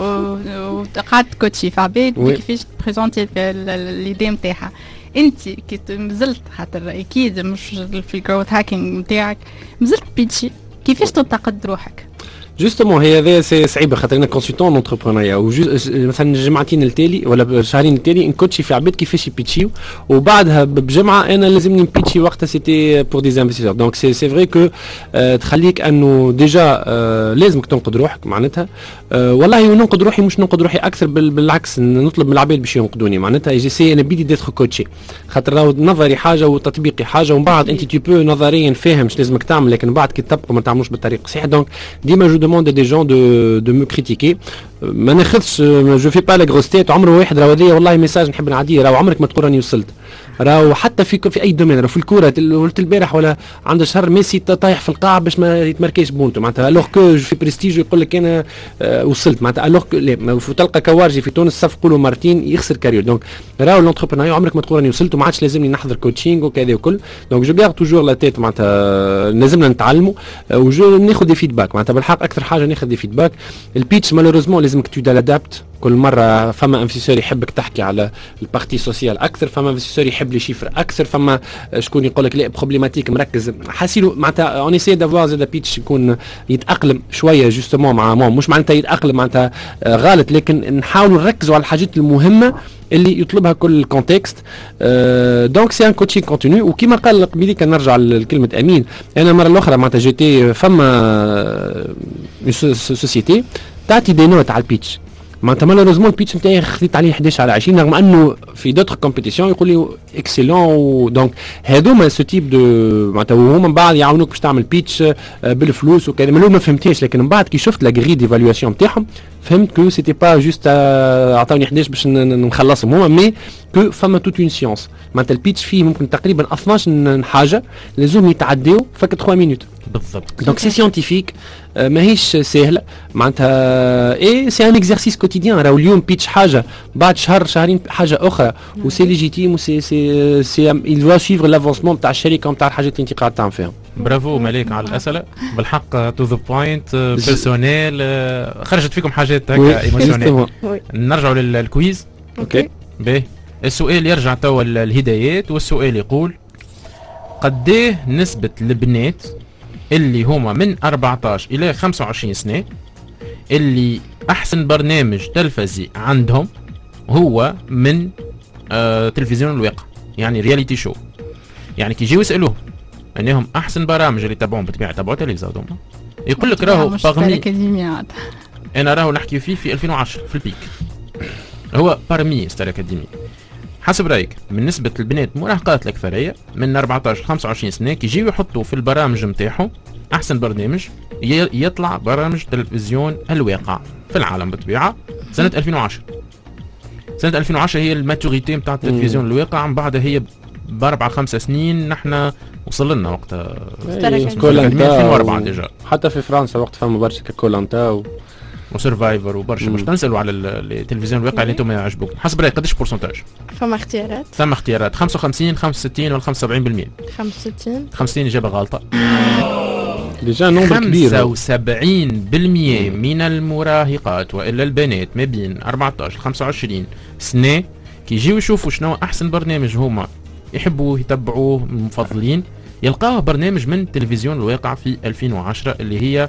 وقعدت كوتشي في عباد كيفاش تبريزونتي ليدي نتاعها. انت كي مازلت خاطر اكيد مش في الجروث هاكينغ نتاعك مازلت بيتشي كيفاش تنتقد روحك؟ جوستومون هي هذا سي صعيبه خاطر انا كونسلتون اونتربرونيا مثلا جمعتين التالي ولا شهرين التالي نكوتشي في عباد كيفاش يبيتشيو وبعدها بجمعه انا لازمني نبيتشي وقتها سيتي بور دي انفستيسور. دونك سي سي فري كو تخليك انه ديجا آه لازمك تنقد روحك معناتها آه والله وننقد روحي مش ننقد روحي اكثر بالعكس نطلب من العباد باش ينقدوني معناتها جي سي انا بدي ديتر كوتشي خاطر راهو نظري حاجه وتطبيقي حاجه ومن بعد انت تي بو نظريا فاهم اش لازمك تعمل لكن بعد كي تطبقوا ما تعملوش بالطريقه الصحيحه. دونك ديما جو demande à des gens de de me critiquer. ما ناخذش جو في با لا غروس تيت. عمر واحد راهو هذيا والله ميساج نحب نعديه راهو عمرك ما تقول راني وصلت. راهو حتى في في اي دومين راهو في الكوره قلت البارح ولا عند شهر ميسي طايح في القاع باش ما يتمركيش بونتو معناتها الوغ كو في بريستيج يقول لك انا آه وصلت معناتها الوغ كو تلقى كوارجي في تونس صفقوا له مرتين يخسر كارير. دونك راهو لونتربرونيا عمرك ما تقول راني وصلت وما عادش لازمني نحضر كوتشينغ وكذا وكل. دونك جو غارد توجور لا تيت معناتها لازمنا نتعلموا وجو ناخذ دي فيدباك معناتها بالحق اكثر حاجه ناخذ دي فيدباك. البيتش مالوريزمون لازمك تو دادابت كل مره. فما انفستيسور يحبك تحكي على البارتي سوسيال اكثر فما انفستيسور يحب لي شيفر اكثر فما شكون يقول لك لا بروبليماتيك مركز حاسيلو معناتها اون اسي دافوار زاد بيتش يكون يتاقلم شويه جوستومون مع مو مش معناتها يتاقلم معناتها غلط لكن نحاولوا نركزوا على الحاجات المهمه اللي يطلبها كل الكونتكست. أه دونك سي ان كوتشينغ كونتينيو وكيما قال قبيلي كان نرجع لكلمه امين انا المره الاخرى معناتها جيتي فما سوسيتي تعطي دي نوت على البيتش معناتها مالوريزمون البيتش نتاعي خذيت عليه احد عشر على عشرين رغم انه في دوتر كومبيتيسيون يقول لي اكسيلون. دونك هذوما سو تيب دو معناتها وهما من بعد يعاونوك باش تعمل بيتش بالفلوس وكذا. ما فهمتهاش لكن من بعد كي شفت لا غري ديفالواسيون نتاعهم فهمت كو سيتي با جوست عطاوني احد عشر باش نخلصهم هما مي كو فما توت اون سيونس معناتها البيتش فيه ممكن تقريبا اثناش حاجه لازم يتعداو فك ثلاثة مينوت. بالضبط. دونك سي سيانتيفيك ماهيش سهله معناتها اي سي ان اكزرسيس كوتيديان. راهو اليوم بيتش حاجه بعد شهر شهرين حاجه اخرى وسي ليجيتيم وسي سي سي il doit suivre l'avancement تاع الشركه وتاع الحاجات اللي انت قاعد تعمل فيهم. برافو مالك على الاسئله بالحق تو ذا بوينت بيرسونيل. خرجت فيكم حاجات هكا ايموشنال. نرجعوا للكويز. اوكي باهي. السؤال يرجع توا الهدايات والسؤال يقول قديه نسبة البنات اللي هما من أربعطاش إلى خمسة وعشرين سنة اللي أحسن برنامج تلفزي عندهم هو من آه تلفزيون الواقع، يعني رياليتي شو. يعني كي يجيو يسألوه أنهم أحسن برامج اللي تابعون بالطبيعة تابعوا تلفزيون يقول لك راهو باغمي. أنا راهو نحكي فيه في ألفين وعشرة في البيك هو بارمي ستار أكاديمي. حسب رايك من نسبة البنات مراهقات الأكثرية من أربعطاش ل خمسة وعشرين سنة كي يجيو يحطوا في البرامج نتاعهم أحسن برنامج يطلع برامج تلفزيون الواقع في العالم بالطبيعة سنة ألفين وعشرة. سنة ألفين وعشرة هي الماتوريتي نتاع التلفزيون الواقع، من بعدها هي بأربع خمسة سنين نحن وصل لنا وقتها ألفين وأربعة ديجا. حتى في فرنسا وقت فما برشا كولانتا و... وسرفايفر وبرشا. مش تنسلوا على التلفزيون الواقع اللي انتم يعجبوكم. حسب رايك قداش بورسنتاج؟ فما اختيارات؟ ثم اختيارات خمسة وخمسين خمسة وستين ولا خمسة وسبعين بالمئة. خمسة وستين. خمسة وستين إجابة غلطة. ديجا نمبر كبير. خمسة وسبعين بالمئة من المراهقات وإلا البنات ما بين أربعطاش ل خمسة وعشرين سنة كي يجيو يشوفوا شنو أحسن برنامج هما يحبوا يتبعوه مفضلين يلقاوه برنامج من تلفزيون الواقع في ألفين وعشرة اللي هي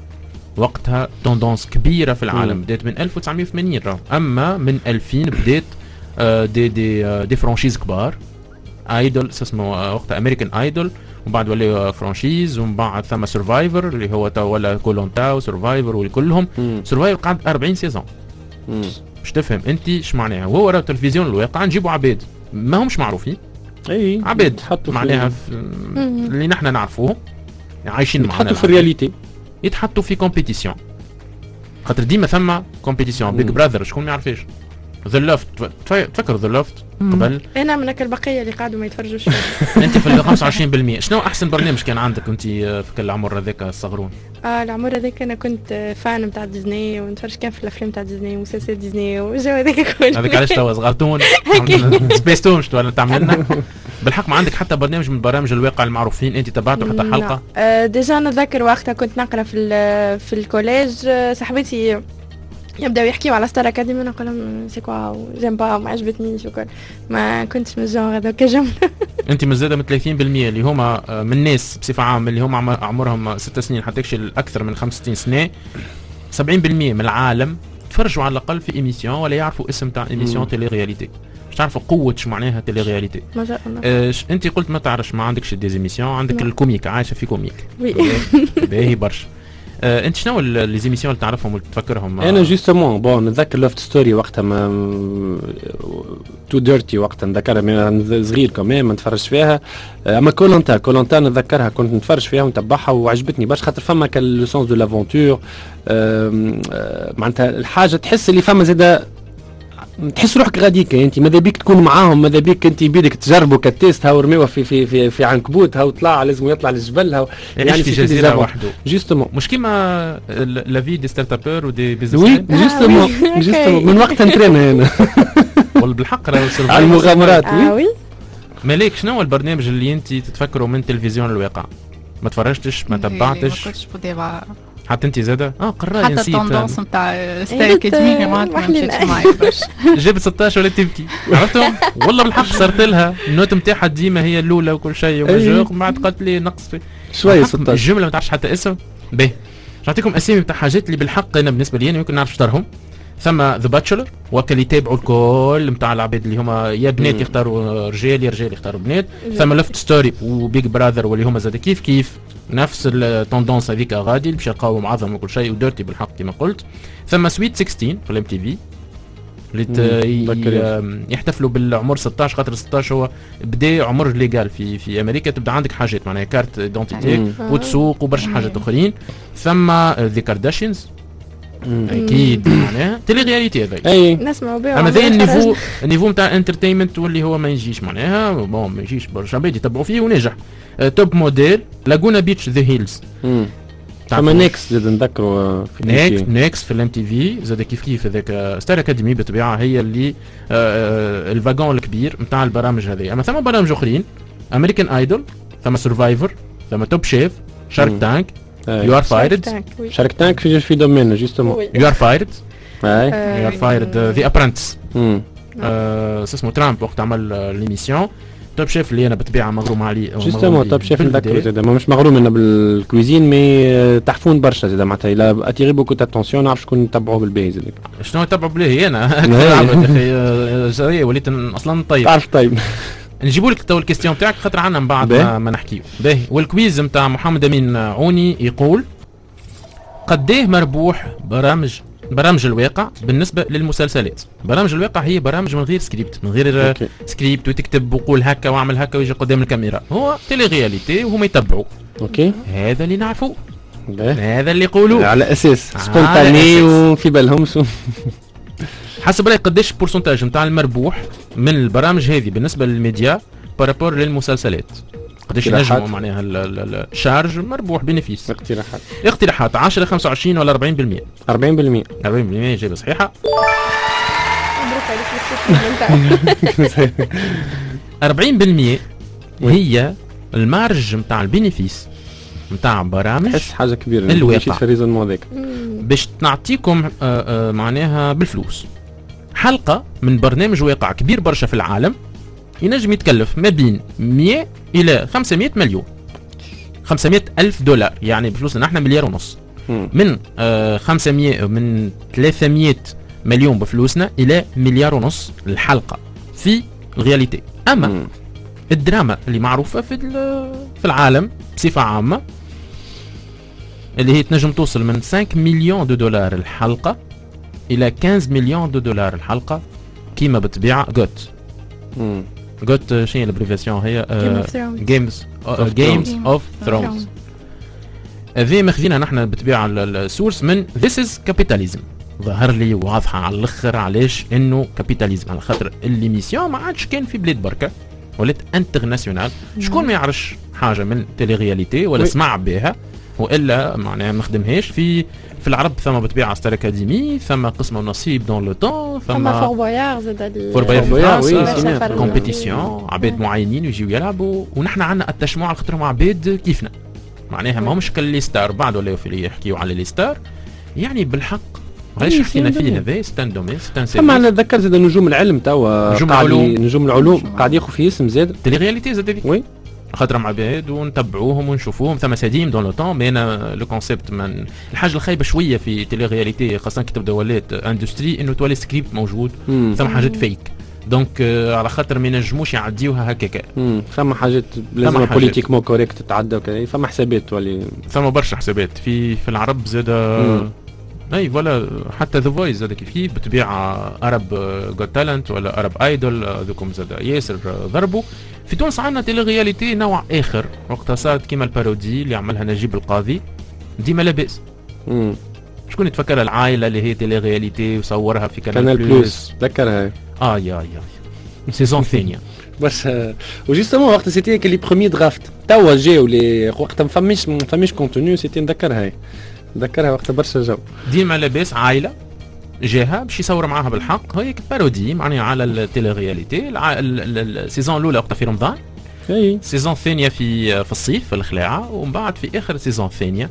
وقتها توندونس كبيرة في العالم. بدات من ألف وتسعمائة وثمانين راهو، أما من ألفين بدات آه دي دي آه دي فرانشيز كبار. ايدول اسمه آه وقتها امريكان ايدول، ومن بعد ولا فرانشيز، ومن بعد ثم سرفايفر اللي هو تا ولا كولونتا وسرفايفر والكلهم. سرفايفر قعد أربعين سيزون. باش تفهم انت ايش معناها. وهو راه تلفزيون الواقع نجيبوا عباد ما همش معروفين، اي عباد معناها في اللي نحن نعرفوهم عايشين معنا يتحطوا في الرياليتي، يتحطوا في كومبيتيسيون. خاطر ديما ثم كومبيتيسيون. بيج براذر شكون ما يعرفش؟ ذا لوفت، تفكر ذا لوفت قبل؟ انا من البقيه اللي قاعدوا ما يتفرجوش. انت في ال خمسة وعشرين بالمئة شنو احسن برنامج كان عندك انت في كل العمر هذاك الصغرون؟ اه العمر هذاك انا كنت فان نتاع ديزني ونتفرج كان في الافلام تاع ديزني ومسلسل ديزني والجو هذاك كله. هذاك علاش توا صغرتون سبيس تون شتو ولا تعمل لنا بالحق ما عندك حتى برنامج من برامج الواقع المعروفين انت تبعته حتى حلقه؟ آه ديجا نتذكر وقتها كنت نقرا في في الكوليج، صاحبتي يبداو يحكيوا على ستار اكاديمي ونقول لهم سي كوا جيم با ما عجبتنيش وكل، ما كنتش من الجون هذاك جمله. انت مزاده من ثلاثين بالمئة اللي هما من الناس بصفه عامه اللي هما عمرهم ست سنين حتى يكشي اكثر من خمس وستين سنه، سبعين بالمئة من العالم تفرجوا على الاقل في ايميسيون ولا يعرفوا اسم تاع ايميسيون تيلي رياليتي. مش تعرفوا قوه شو معناها تيلي رياليتي. ما شاء الله. اه انت قلت ما تعرفش، ما عندكش ديزيميسيون، عندك الكوميك، عايشه في كوميك. وي باهي برشا. آه، انت شنو لي زيميسيون اللي تعرفهم واللي تفكرهم؟ انا جوستومون بون نتذكر لوفت ستوري وقتها ما تو ديرتي وقتها نتذكرها صغير كمان ما نتفرج فيها. اما كولونتا كولونتا نتذكرها كنت نتفرج فيها ونتبعها وعجبتني برشا خاطر فما كان لو سونس دو لافونتور. معناتها الحاجه تحس اللي فما زاده تحس روحك غاديك انت ماذا بيك تكون معاهم، ماذا بيك انت بيدك تجربوا كتيست هاو رميوه في في في في عنكبوت هاو طلع لازم يطلع للجبل هاو يعني في جزيره وحده جوستومون مش كيما لا في دي ستارت ابور ودي بيزنس. وي جوستومون جوستومون من وقت نترينا هنا والله بالحق راه على المغامرات. وي مالك شنو هو البرنامج اللي انت تتفكروا من تلفزيون الواقع؟ ما تفرجتش ما تبعتش حتى انت زاده؟ اه قرايه حتى نسيت التوندونس نتاع ستار اكاديمي ما مشيتش معايا برشا. جابت ستة عشر ولا تبكي عرفتهم؟ والله بالحق صرت لها النوت نتاعها ديما هي الاولى وكل شيء ومجوق، ما عاد قالت لي نقص شويه ستة عشر الجمله ما تعرفش حتى اسم. باهي نعطيكم اسامي بتاع حاجات اللي بالحق انا بالنسبه لي انا يمكن نعرف شطرهم. ثم ذا باتشلر وكل يتابعوا الكل نتاع العباد اللي هما يا بنات يختاروا رجال يا رجال يختاروا بنات. ثم لفت ستوري وبيج براذر واللي هما زاد كيف كيف نفس التوندونس هذيك غادي اللي باش يلقاو معظم وكل شيء وديرتي بالحق كما قلت. ثم سويت ستة عشر في الام تي في اللي يحتفلوا بالعمر ستة عشر خاطر ستة عشر هو بدا عمر ليغال في في امريكا، تبدا عندك حاجات معناها كارت ايدنتيتي وتسوق وبرشا حاجات اخرين. ثم ذا كارداشيانز اكيد معناها تيلي رياليتي هذا اي نسمعوا بها. اما ذا النيفو النيفو نتاع انترتينمنت واللي هو ما يجيش معناها بون ما يجيش برشا عباد يتبعوا فيه ونجح. توب موديل لاجونا بيتش ذا هيلز. فما نيكس زاد نذكروا في نيكس نيكس في الام تي في زاد كيف كيف هذاك ستار اكاديمي بالطبيعه هي اللي الفاغون الكبير نتاع البرامج هذه. اما ثم برامج اخرين امريكان ايدول، ثم سرفايفر، ثم توب شيف، شارك تانك، يو ار فايرد. شارك تانك في في دومين جوستومون يو ار فايرد اي يو ار فايرد ذا ابرنتس اسمه ترامب وقت عمل ليميسيون. توب شيف اللي انا بالطبيعه مغروم عليه جوستومون توب شيف نذكر زاد مش مغروم انا بالكويزين مي تحفون برشا زاد معناتها الى اتيري بوكو تاتونسيون نعرف شكون نتبعوه بالباهي زاد. شنو نتبعوا بالباهي انا اخي وليت اصلا طيب تعرف طيب نجيبوا لك تو الكيستيون تاعك خاطر عنا من بعد ما, ما نحكيو باهي. والكويز نتاع محمد امين عوني يقول قديه مربوح برامج برامج الواقع بالنسبه للمسلسلات؟ برامج الواقع هي برامج من غير سكريبت، من غير أوكي. سكريبت وتكتب وقول هكا واعمل هكا ويجي قدام الكاميرا، هو تيلي رياليتي وهم يتبعوا. اوكي هذا اللي نعرفوه، هذا اللي يقولوا على اساس سبونتاني وفي بالهم سو. حسب رايك قداش البورسنتاج نتاع المربوح من البرامج هذه بالنسبه للميديا بارابور للمسلسلات؟ قداش ينجموا معناها الشارج مربوح بينيفيس؟ اقتراحات اقتراحات عشرة خمسة وعشرين ولا أربعين بالمية؟ أربعين بالمية أربعين بالمية إجابة صحيحة. أربعين بالمية هي المارج نتاع البينيفيس نتاع برامج. تحس حاجة كبيرة الواقع في باش نعطيكم معناها بالفلوس. حلقة من برنامج واقع كبير برشا في العالم ينجم يتكلف ما بين مية إلى خمسمية مليون، خمسمية ألف دولار، يعني بفلوسنا نحن مليار ونص. من آه خمسمية من ثلاثمية مليون بفلوسنا إلى مليار ونص الحلقة في الرياليتي. أما مم. الدراما اللي معروفة في في العالم بصفة عامة اللي هي تنجم توصل من خمسة مليون دو دولار الحلقة إلى خمسة مليون دو دولار الحلقة كيما بالطبيعة جوت. جوت شنو الابريفاسيون هي؟ جيمز جيمز اوف ثرونز. هذه ماخذينها نحن بالطبيعه السورس من ذيس از كابيتاليزم. ظهر لي واضحه على الاخر علاش انه كابيتاليزم، على خاطر الليميسيون ما عادش كان في بلاد بركه ولات انترناسيونال. شكون ما يعرفش حاجه من تيلي رياليتي ولا سمع بها والا معناها ما نخدمهاش في في العرب. ثم بالطبيعه ستار اكاديمي، ثم قسم ونصيب دون لو طون، ثم فور بويار زاد فور بويار كومبيتيسيون عباد معينين يجيو يلعبوا، ونحن عندنا التشمع على خاطرهم عباد كيفنا معناها ما همش كاللي ستار بعد ولا في يحكيوا على لي ستار. يعني بالحق علاش حكينا فيه هذا ستان دومين ستان سيرفيس. اما نتذكر زاد نجوم العلم توا نجوم العلوم نجوم العلوم قاعد ياخذ في اسم زاد تيلي رياليتي زاد هذيك وي خاطرهم عباد ونتبعوهم ونشوفوهم. ثم ساديم دون لو طون بين لو كونسيبت من الحاجه الخايبه شويه في تيلي رياليتي خاصه كي تبدا ولات اندستري انه تولي سكريبت موجود مم. ثم حاجات فيك دونك euh, على خاطر ما ينجموش يعديوها هكاك. ثم حاجات لازم بوليتيك مو كوريكت تتعدى وكذا. ثم حسابات تولي ثم برشا حسابات في في العرب زاد اي فوالا. حتى ذا فويس زاد كيف بالطبيعه ارب جوت تالنت ولا ارب ايدول ذوكم زاد ياسر ضربوا. في تونس عندنا تيلي رياليتي نوع اخر وقتها صارت كيما البارودي اللي عملها نجيب القاضي ديما لاباس. شكون يتفكر العائله اللي هي تيلي رياليتي وصورها في كانال بلوس؟ تذكرها اه يا يا سيزون ثانيه بس وجوستومون وقت سيتي كلي بروميي درافت توا جاو لي وقت ما فماش ما فماش كونتوني سيتي نذكرها نذكرها وقت برشا جو ديما لاباس عائله جاها باش يصور معاها بالحق هيك بارودي معناها على التيلي رياليتي. السيزون الاولى وقتها في رمضان، اي السيزون الثانيه في في الصيف في الخلاعه، ومن بعد في اخر السيزون الثانيه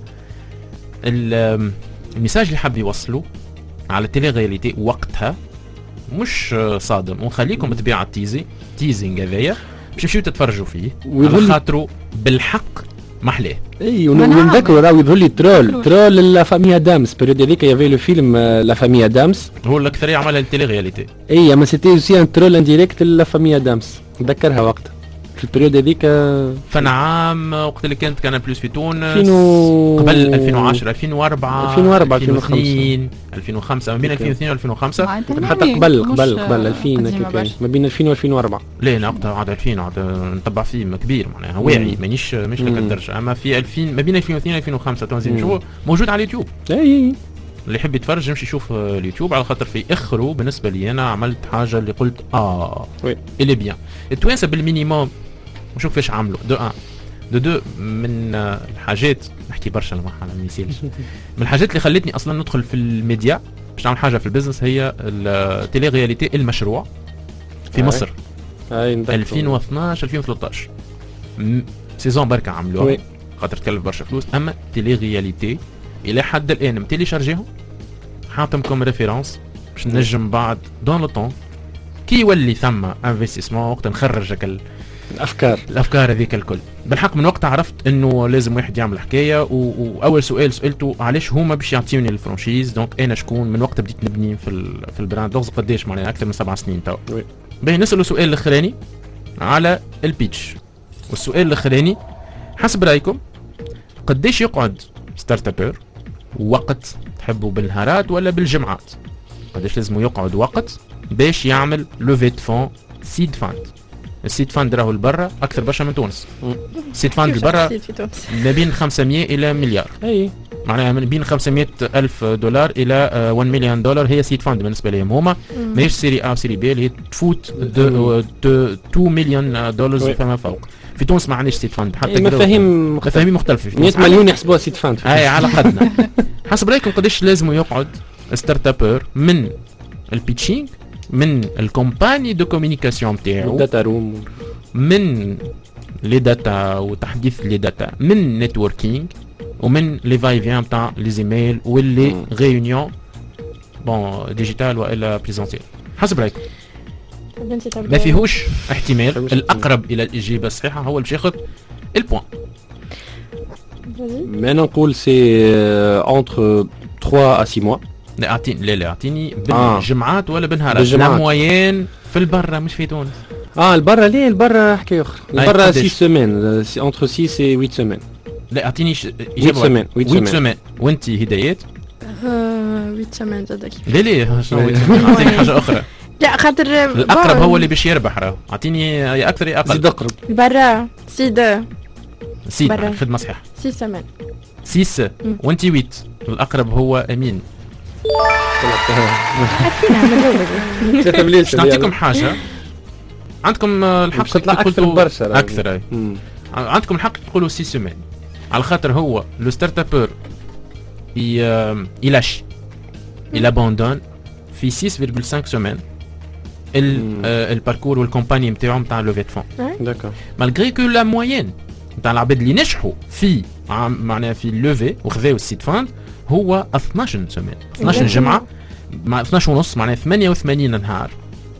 الميساج اللي حاب يوصلوا على التيلي رياليتي وقتها مش صادم. ونخليكم بطبيعه تيزي تيزينغ هذايا باش تمشيو تتفرجوا فيه على خاطرو بالحق محلاه. اي ونذكروا راهو يظهر لي ترول ترول لا فاميا دامس بريود هذيك يافي لو فيلم لا فاميا دامس هو الاكثريه عملها التيلي رياليتي. اي اما سيتي اوسي ان ترول انديريكت لا فاميا دامس نذكرها وقتها في البريود هذيك. فنعام وقت اللي كانت كان بلوس في تونس فينو... قبل ألفين وعشرة ألفين وأربعة ألفين وأربعة ألفين واثنين ألفين وخمسة ما بين ألفين واثنين وألفين وخمسة حتى قبل قبل قبل ألفين ما بين ألفين وألفين وأربعة. لا انا وقتها عاد ألفين عاد نتبع فيه كبير معناها واعي مانيش مش لك الدرجه. اما في ألفين ما بين ألفين واثنين ألفين وخمسة تنزيل شو موجود على اليوتيوب. اي اللي يحب يتفرج يمشي يشوف اليوتيوب على خاطر في اخره بالنسبه لي انا عملت حاجه اللي قلت اه وي اللي بيان التوانسه بالمينيموم. وشوف فاش عملوا دو ان دو دو من الحاجات نحكي برشا المرحله ما يصيرش من الحاجات اللي خلتني اصلا ندخل في الميديا باش نعمل حاجه في البزنس هي التيلي رياليتي المشروع في مصر ألفين واثناش ألفين وثلاثطاش سيزون بركه عملوها خاطر تكلف برشا فلوس. اما تيلي رياليتي الى حد الان متيلي شارجيهم حاطمكم ريفيرونس باش نجم بعد دون لو طون كي يولي ثم انفستيسمون وقت نخرج ال الافكار الافكار هذيك الكل. بالحق من وقت عرفت انه لازم واحد يعمل حكايه و... واول سؤال سالته علاش هما باش يعطيوني الفرانشيز. دونك انا شكون من وقت بديت نبني في ال... في البراند لغز قداش معناها اكثر من سبع سنين تو. باهي نسالوا سؤال الاخراني على البيتش. والسؤال الاخراني حسب رايكم قداش يقعد ستارت ابر وقت تحبوا بالنهارات ولا بالجمعات؟ قداش لازم يقعد وقت باش يعمل لوفي دو فون سيد فاند؟ السيد فاند راهو لبرا اكثر برشا من تونس. السيد فاند لبرا ما بين خمسمية الى مليار. اي معناها من بين خمسمية الف دولار الى واحد مليون دولار هي سيد فاند بالنسبه لهم هما. ماهيش سيري ا سيري بي اللي هي تفوت اثنين مليون دولار فما فوق. في تونس ما عندناش سيد فاند حتى مفاهيم مفاهيم مختلفه. مية مليون يحسبوها سيد فاند. اي على قدنا. حسب رايكم قداش لازم يقعد ستارت ابر من البيتشينغ من الكومباني دو كوميونيكاسيون نتاعو داتا روم من لي داتا وتحديث لي داتا من نتوركينغ ومن لي فاي فيان تاع لي زيميل واللي ريونيون بون ديجيتال والا بريزونسيال؟ حسب رايكم ما فيهوش احتمال الاقرب الى الاجابه الصحيحه هو اللي باش ياخذ البوان؟ ما نقول سي انتر ثلاثة à ستة mois. لا اعطيني لا لا اعطيني بالجمعات ولا بالنهارات؟ لا موين في البرة مش في تونس. اه البرة ليه البرة حكاية أخرى. البرة ستة سيمين انتر ستة و ثمانية سيمين. لا اعطيني إجابة ثمانية ثمانية سيمين. وانت هدايات؟ ثمانية سيمين زادك. ليه ليه شنو اعطيني حاجة أخرى. لا خاطر الأقرب هو اللي باش يربح راه. اعطيني يا أكثر يا أقل. زيد أقرب. برا سيد سيد خدمة صحيحة. ستة سيمين. ستة وانت ثمانية. الأقرب هو أمين. باش نعطيكم حاجه عندكم الحق تقولوا اكثر اي عندكم الحق تقولوا ستة سيمين على خاطر هو لو ستارت ابر يلاش il abandonne في ستة فاصلة خمسة سيمين الباركور والكومباني نتاعو نتاع لوفي دو فون. داكور مالغري كو لا موين نتاع العباد اللي نجحوا في معناها في اللوفي وخذاو السيد فاند هو اثناش سيمين اثناش جمعه مع اثناش ونص معناها ثمانية وثمانين نهار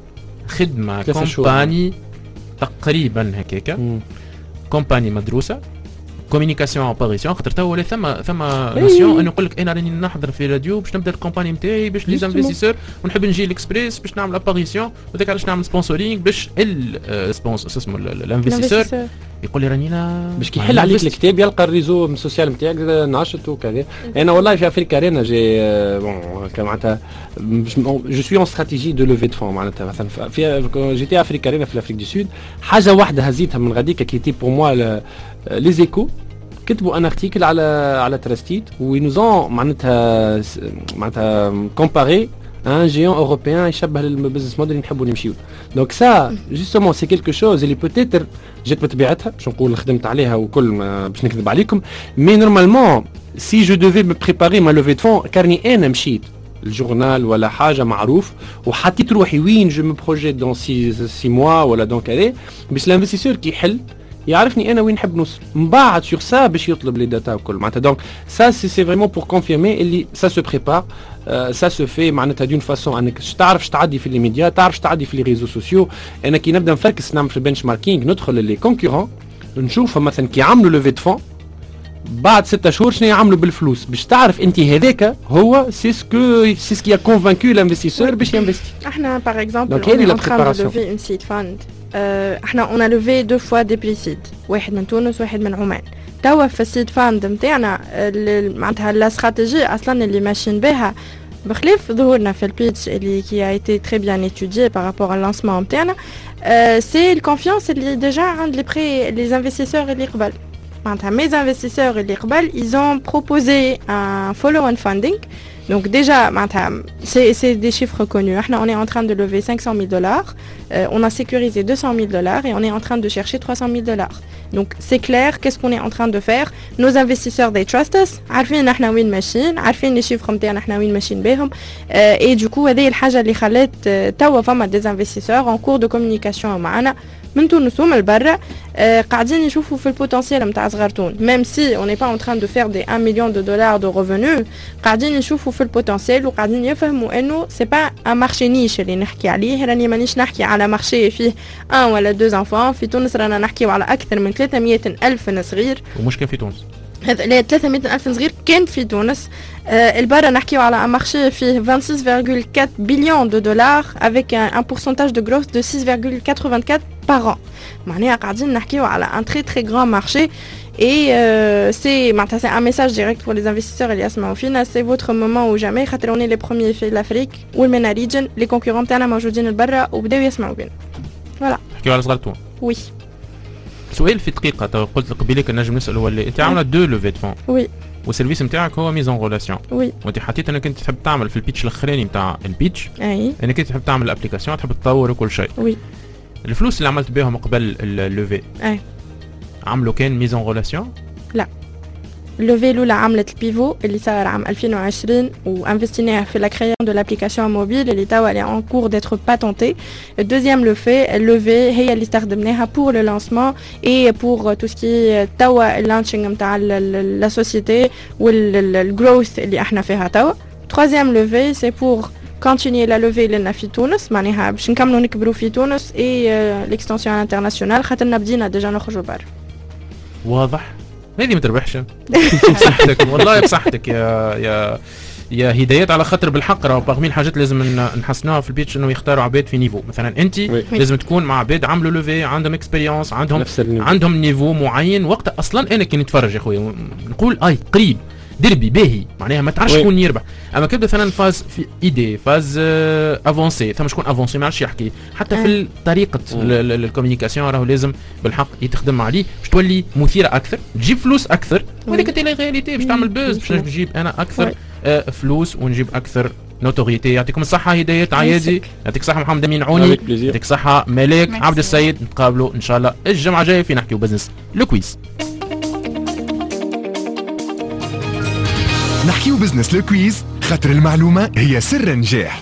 خدمه كومباني تقريبا هكاكا كومباني مدروسه كوميونيكاسيون اباريسيون خاطر تو ولا ثم ثم ناسيون انه يقول لك انا راني نحضر في راديو باش نبدا الكومباني نتاعي باش لي انفستيسور ونحب نجي الاكسبريس باش نعمل اباريسيون وذاك علاش نعمل سبونسورينغ باش السبونسور اسمه الانفستيسور يقول لي راني لا باش كيحل عليك الكتاب يلقى الريزو السوسيال نتاعك ناشط وكذا. انا والله في افريكا رينا جي بون معناتها جو سوي اون استراتيجي دو لوفي دو فون معناتها مثلا في جيتي افريكا رينا في الافريك دو سود حاجه واحده هزيتها من غاديك كي تي بور موا لي زيكو كتبوا ان ارتيكل على على تراستيت وينوزون معناتها معناتها كومباري ان جيون اوروبيان يشبه للبزنس موديل اللي نحبوا نمشيو. دونك سا جوستومون سي كيلكو شوز اللي بوتيتر جات بطبيعتها باش نقول خدمت عليها وكل باش نكذب عليكم مي نورمالمون سي جو دوفي مي بريباري ما لوفي دو فون كارني انا مشيت الجورنال ولا حاجه معروف وحطيت روحي وين جو مي بروجيت دون سي سي موا ولا دون كذا باش الانفستيسور كي يحل يعرفني انا وين نحب نوصل من بعد سور سا باش يطلب لي داتا وكل معناتها. دونك سا سي سي فريمون بور كونفيرمي اللي سا سو بريبار سا سو في معناتها دون فاسون انك تعرف تعدي في لي ميديا تعرف تعدي في لي ريزو سوسيو. انا كي نبدا نفركس نعمل في البنش ماركينغ ندخل لي كونكورون نشوف مثلا كي عملوا لوفي دو فون بعد ستة شهور شنو يعملوا بالفلوس باش تعرف انت هذاك هو سي سكو سي سكي ا كونفانكو لانفستيسور باش ينفستي. احنا باغ اكزومبل اون تران دو لوفي اون سيد فاند احنا اون ا لوفي دو فوا دي بريسيد واحد من تونس واحد من عمان. توا في السيد فاند نتاعنا معناتها لا استراتيجي اصلا اللي ماشيين بها بخلاف ظهورنا في البيتش اللي كي a été très bien étudié par rapport au lancement نتاعنا سي الكونفيونس اللي ديجا عند لي بري لي انفستيسور اللي قبل معناتها mes investisseurs اللي قبل ils ont proposé un follow-on funding. Donc déjà, c'est, c'est des chiffres connus. On est en train de lever cinq cent mille dollars, euh, on a sécurisé deux cent mille dollars et on est en train de chercher trois cent mille dollars. Donc c'est clair, qu'est-ce qu'on est en train de faire? Nos investisseurs, they trust us, عارفين نحن وين ماشيين، عارفين les chiffres نتاعنا نحن وين ماشيين بهم. Et du coup, هذه الحاجة اللي خلت توا فما des investisseurs en cours de communication معنا من تونس ومن برا قاعدين يشوفوا في البوتنسيال نتاع صغارتون. Même si on n'est pas en train de faire des un million de dollars de revenus, قاعدين يشوفوا في البوتنسيال وقاعدين يفهموا انه c'est pas un marché niche اللي نحكي عليه. راني مانيش نحكي على مارشي فيه un ولا deux enfants. في تونس رانا نحكيو على اكثر من ثلاثمية ألف صغير. ومش كان في تونس هذا لا ثلاثمية ألف صغير كان في تونس. آه البارا نحكيو على un marché فيه vingt-six virgule quatre billions de dollars avec un, un pourcentage de growth de six virgule quatre-vingt-quatre par an. معناها قاعدين نحكيو على un très très grand marché. Et euh, c'est, c'est un message direct pour les investisseurs اللي يسمعوا فينا. C'est votre moment ou jamais. خاطر on est les premiers في l'Afrique والمينا region. Les concurrents تاعنا موجودين البرا وبداو يسمعوا بينا. Voilà. نحكيو على صغارتون. Oui. سؤال في دقيقة قلت لك قبيلك نجم نسأل هو اللي أنت عاملة دو لوفي دو فون. Oui. والسيرفيس نتاعك هو ميزون غولاسيون. وي. وانت حطيت انك انت تحب تعمل في البيتش الاخراني نتاع البيتش. اي. انك انت تحب تعمل الابليكاسيون تحب تطور وكل شيء. وي. الفلوس اللي عملت بهم قبل اللوفي. اي. عملوا كان ميزون غولاسيون؟ لا. اللوفي الاولى عملت البيفو اللي صار عام ألفين وعشرين وانفستيناه في لا كرياسيون دو لابليكاسيون موبيل اللي توا لي ان كور ديتر باتونتي. الدوزيام لوفي اللوفي هي اللي استخدمناها بور لو لانسمون اي بور تو سكي توا اللانشينغ نتاع لا سوسيتي والجروث اللي احنا فيها توا. تروازيام لوفي سي بور continuer la levée لنا في تونس معناها باش نكملوا نكبروا في تونس اي ليكستنسيون انترناسيونال خاطرنا بدينا ديجا نخرجوا برا. واضح. هذه ما تربحش بصحتك والله بصحتك يا يا يا هدايات على خاطر بالحق راهو باغمي الحاجات لازم نحسنوها في البيتش انه يختاروا عباد في نيفو. مثلا انت لازم تكون مع عباد عملوا لوفي عندهم اكسبيريونس عندهم عندهم نيفو معين. وقت اصلا انا كي نتفرج يا خويا نقول اي قريب دربي باهي معناها ما تعرفش شكون يربح. اما كيبدا مثلا فاز في ايدي فاز افونسي ثم شكون افونسي ما عرفش يحكي حتى في طريقه الكوميونيكاسيون راهو لازم بالحق يتخدم عليه باش تولي مثيره اكثر تجيب فلوس اكثر. وهذيك انت لا رياليتي باش تعمل بوز باش نجيب انا اكثر آه فلوس ونجيب اكثر نوتوريتي. يعطيكم الصحه هدايات عيادي. يعطيك الصحه محمد امين عوني. يعطيك الصحه ملاك عبد السيد. نتقابلوا ان شاء الله الجمعه الجايه في نحكيو بزنس لو كويز. نحكيو بزنس لو كويز خاطر المعلومة هي سر نجاح.